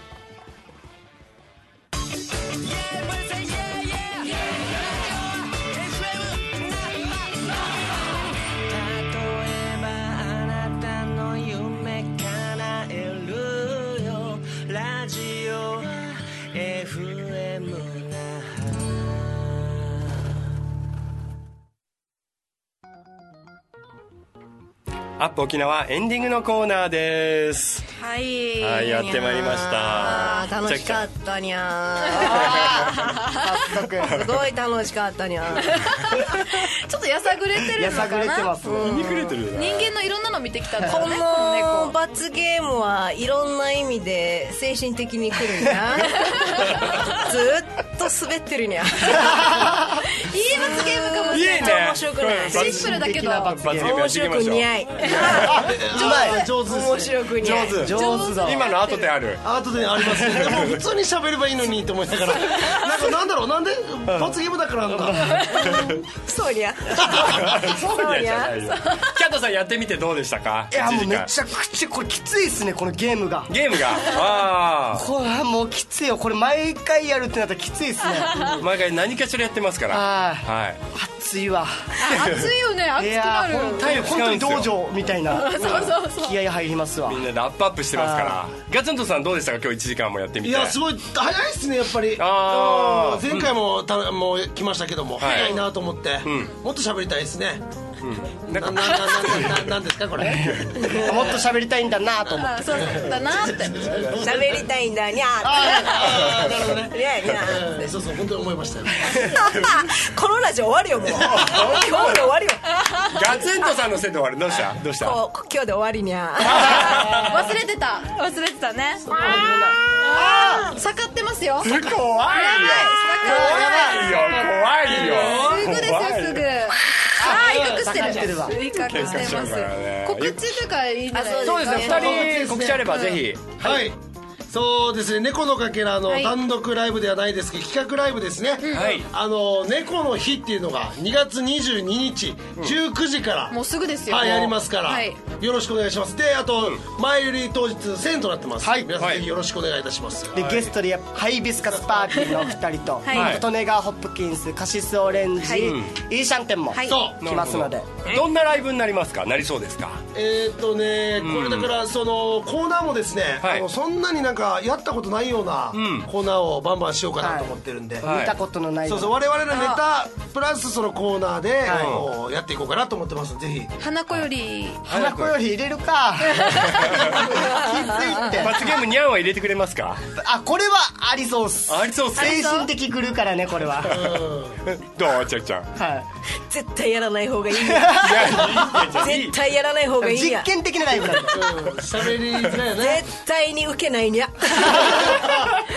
[SPEAKER 2] アップ沖縄エンディングのコーナーです。
[SPEAKER 3] はい
[SPEAKER 2] はい、やってまいりました
[SPEAKER 7] あー楽しかったにゃ
[SPEAKER 6] 早速
[SPEAKER 7] ーすごい楽しかったにゃー
[SPEAKER 3] ちょっとやさぐれてるのかな。
[SPEAKER 6] やさぐれてますね。
[SPEAKER 2] にくれてるな。
[SPEAKER 3] 人間のいろんなの見てきたんだ
[SPEAKER 7] こ
[SPEAKER 3] よね。
[SPEAKER 7] の
[SPEAKER 3] 猫。
[SPEAKER 7] 罰ゲームはいろんな意味で精神的にくるにゃずっと滑ってるにゃ
[SPEAKER 3] いい罰ゲームかも
[SPEAKER 2] いいね
[SPEAKER 3] しれない。
[SPEAKER 7] 面白くない
[SPEAKER 3] シンプルだけど。
[SPEAKER 2] 罰ゲームや
[SPEAKER 7] 面
[SPEAKER 2] っていきましょう。
[SPEAKER 7] 白く似合い
[SPEAKER 5] 上手です
[SPEAKER 7] 面
[SPEAKER 5] ね。
[SPEAKER 7] 白く似合い
[SPEAKER 2] 上手。
[SPEAKER 6] 上手だ。
[SPEAKER 2] 今の後である。
[SPEAKER 5] 後でありますけど、でも普通に喋ればいいのにと思いながら、なんかなんだろう、なんで罰ゲームだからなんだ。
[SPEAKER 7] そうにゃ
[SPEAKER 2] そうじゃないよ。キャットさんやってみてどうでしたか？
[SPEAKER 6] いやもう
[SPEAKER 2] いちじかん
[SPEAKER 6] めちゃくちゃこれきついっすね、このゲームが。
[SPEAKER 2] ゲームが。あ
[SPEAKER 6] これはもうきついよ、これ毎回やるってなったらきついっすね。
[SPEAKER 2] あ。毎回何かしらやってますから。
[SPEAKER 6] はい
[SPEAKER 2] はい。
[SPEAKER 6] 熱いわ。
[SPEAKER 3] あ熱いよね。熱く
[SPEAKER 6] いや
[SPEAKER 3] なる。
[SPEAKER 6] ー本当に
[SPEAKER 2] 体力使うん
[SPEAKER 6] 本当に
[SPEAKER 2] ですよ
[SPEAKER 6] 道場みたいな
[SPEAKER 3] そうそうそう。
[SPEAKER 6] 気合入りますわ。
[SPEAKER 2] みんなでアップアップしてますから。ガツンとさんどうでしたか？今日いちじかんもやってみて。
[SPEAKER 5] いやすごい早いですねやっぱり。
[SPEAKER 2] あー
[SPEAKER 5] うん前回もたもう来ましたけども、
[SPEAKER 2] はい
[SPEAKER 5] 早いなと思って、
[SPEAKER 2] ん
[SPEAKER 5] もっと喋りたいですね。
[SPEAKER 2] なんか
[SPEAKER 5] ななななななんですかこれ。
[SPEAKER 6] もっと喋りたいんだなと思って。
[SPEAKER 3] あそうそうだなって。
[SPEAKER 7] 喋りたいんだにゃー
[SPEAKER 5] あーなるほどね。
[SPEAKER 7] にゃーにゃー
[SPEAKER 5] うんそうそう本当に思いましたよ。
[SPEAKER 7] このラジオ終わるよもう今日で終わるよ
[SPEAKER 2] ガツンとさんのせいで終わる。どうした？どうした？
[SPEAKER 7] こう今日で終わりにゃ
[SPEAKER 3] 忘れてた。忘れてたね。ああ。盛ってますよ。
[SPEAKER 2] 怖いよ。怖いよ。怖いよ。
[SPEAKER 3] すぐですよすぐ。ああ威嚇してる。
[SPEAKER 6] 威嚇してるわ
[SPEAKER 3] 威嚇してます
[SPEAKER 2] 喧嘩しちゃうからね。
[SPEAKER 3] 告知とかいいんじゃないですか。
[SPEAKER 2] そうですね。二人告知あればぜひ。
[SPEAKER 5] はい。そうですね、猫のかけらの
[SPEAKER 3] はい
[SPEAKER 5] 単独ライブではないですけど、企画ライブですね、
[SPEAKER 2] はい
[SPEAKER 5] あの猫の日っていうのがにがつにじゅうににちじゅうくじから、
[SPEAKER 3] もうすぐですよ。
[SPEAKER 5] はい、やりますから、
[SPEAKER 3] はい
[SPEAKER 5] よろしくお願いします。であと、前売り当日せんえんとなってます、
[SPEAKER 6] はい
[SPEAKER 5] 皆さんぜひよろしくお願いいたします。
[SPEAKER 6] でゲストでハイビスカスパーティーのお二人と、
[SPEAKER 3] はい
[SPEAKER 6] あとネガーホップキンス、カシスオレンジ、
[SPEAKER 3] はい
[SPEAKER 6] イーシャンテンも
[SPEAKER 3] はい
[SPEAKER 5] そう
[SPEAKER 6] 来ますので、
[SPEAKER 2] どんなライブになりますか？なりそうですか？
[SPEAKER 5] えーっとね、これだからそのコーナーもですね、
[SPEAKER 2] はい
[SPEAKER 5] あのそんなになんかやったことないようなコーナーをバンバンしようかなと思ってるんで、
[SPEAKER 2] はい
[SPEAKER 6] 見たことのない、
[SPEAKER 5] そうそう我々のネタプラスそのコーナーで、
[SPEAKER 6] はい
[SPEAKER 5] こうやっていこうかなと思ってますのでぜひ。
[SPEAKER 3] 花子より
[SPEAKER 6] 花子より入れるかきついって。
[SPEAKER 2] 罰ゲームにゃんは入れてくれますか？
[SPEAKER 6] あ、これはありそうっす。
[SPEAKER 2] ありそうっす。
[SPEAKER 6] 精神的くるからね、これは。
[SPEAKER 2] どう？ちゃくちゃん。
[SPEAKER 6] は
[SPEAKER 7] 絶対やらない方がいい
[SPEAKER 2] いやいやいい
[SPEAKER 7] 絶対やらない方がい
[SPEAKER 6] い。実
[SPEAKER 7] いや
[SPEAKER 6] 験的なライブなんで。
[SPEAKER 5] 喋りづらいよね。
[SPEAKER 7] 絶対に受けないにゃ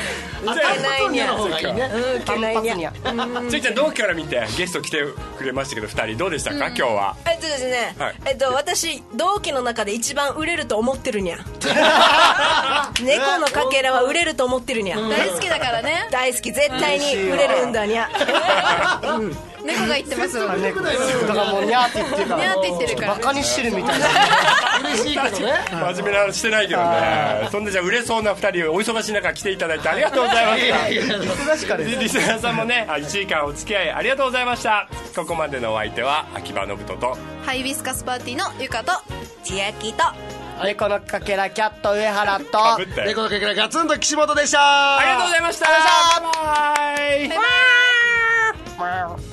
[SPEAKER 7] ウケないにゃ
[SPEAKER 5] の方がいいね。
[SPEAKER 7] うんウケないにゃ
[SPEAKER 6] にゃ
[SPEAKER 2] ちょいちゃん同期から見てゲスト来てくれましたけどふたりどうでしたか、今日は。
[SPEAKER 7] えっとですね、
[SPEAKER 2] はい
[SPEAKER 7] えっと私同期の中で一番売れると思ってるにゃ猫のかけらは売れると思ってるにゃ、
[SPEAKER 3] 大好きだからね。
[SPEAKER 7] 大好き、絶対に売れるんだにゃ
[SPEAKER 3] 猫が言ってます。
[SPEAKER 6] だからもうニャーって言ってるから
[SPEAKER 3] ニャーって言ってるから
[SPEAKER 6] バカにしてるみたいな
[SPEAKER 5] 嬉しいけどね。
[SPEAKER 2] 真面目な話してないけどね。そんなじゃあ売れそうなふたりお忙しい中来ていただいてありがとうございました
[SPEAKER 6] 忙しかです
[SPEAKER 2] リスナーさんもねいちじかんお付き合いありがとうございました。ここまでのお相手は秋葉信人と
[SPEAKER 3] ハイビスカスパーティーのゆかと
[SPEAKER 7] 千秋と
[SPEAKER 6] 猫のかけらキャット上原と
[SPEAKER 2] かぶって
[SPEAKER 5] 猫のかけらガツンと岸本でした。
[SPEAKER 2] ありがとうございました。バイバイ。
[SPEAKER 3] バイバイ。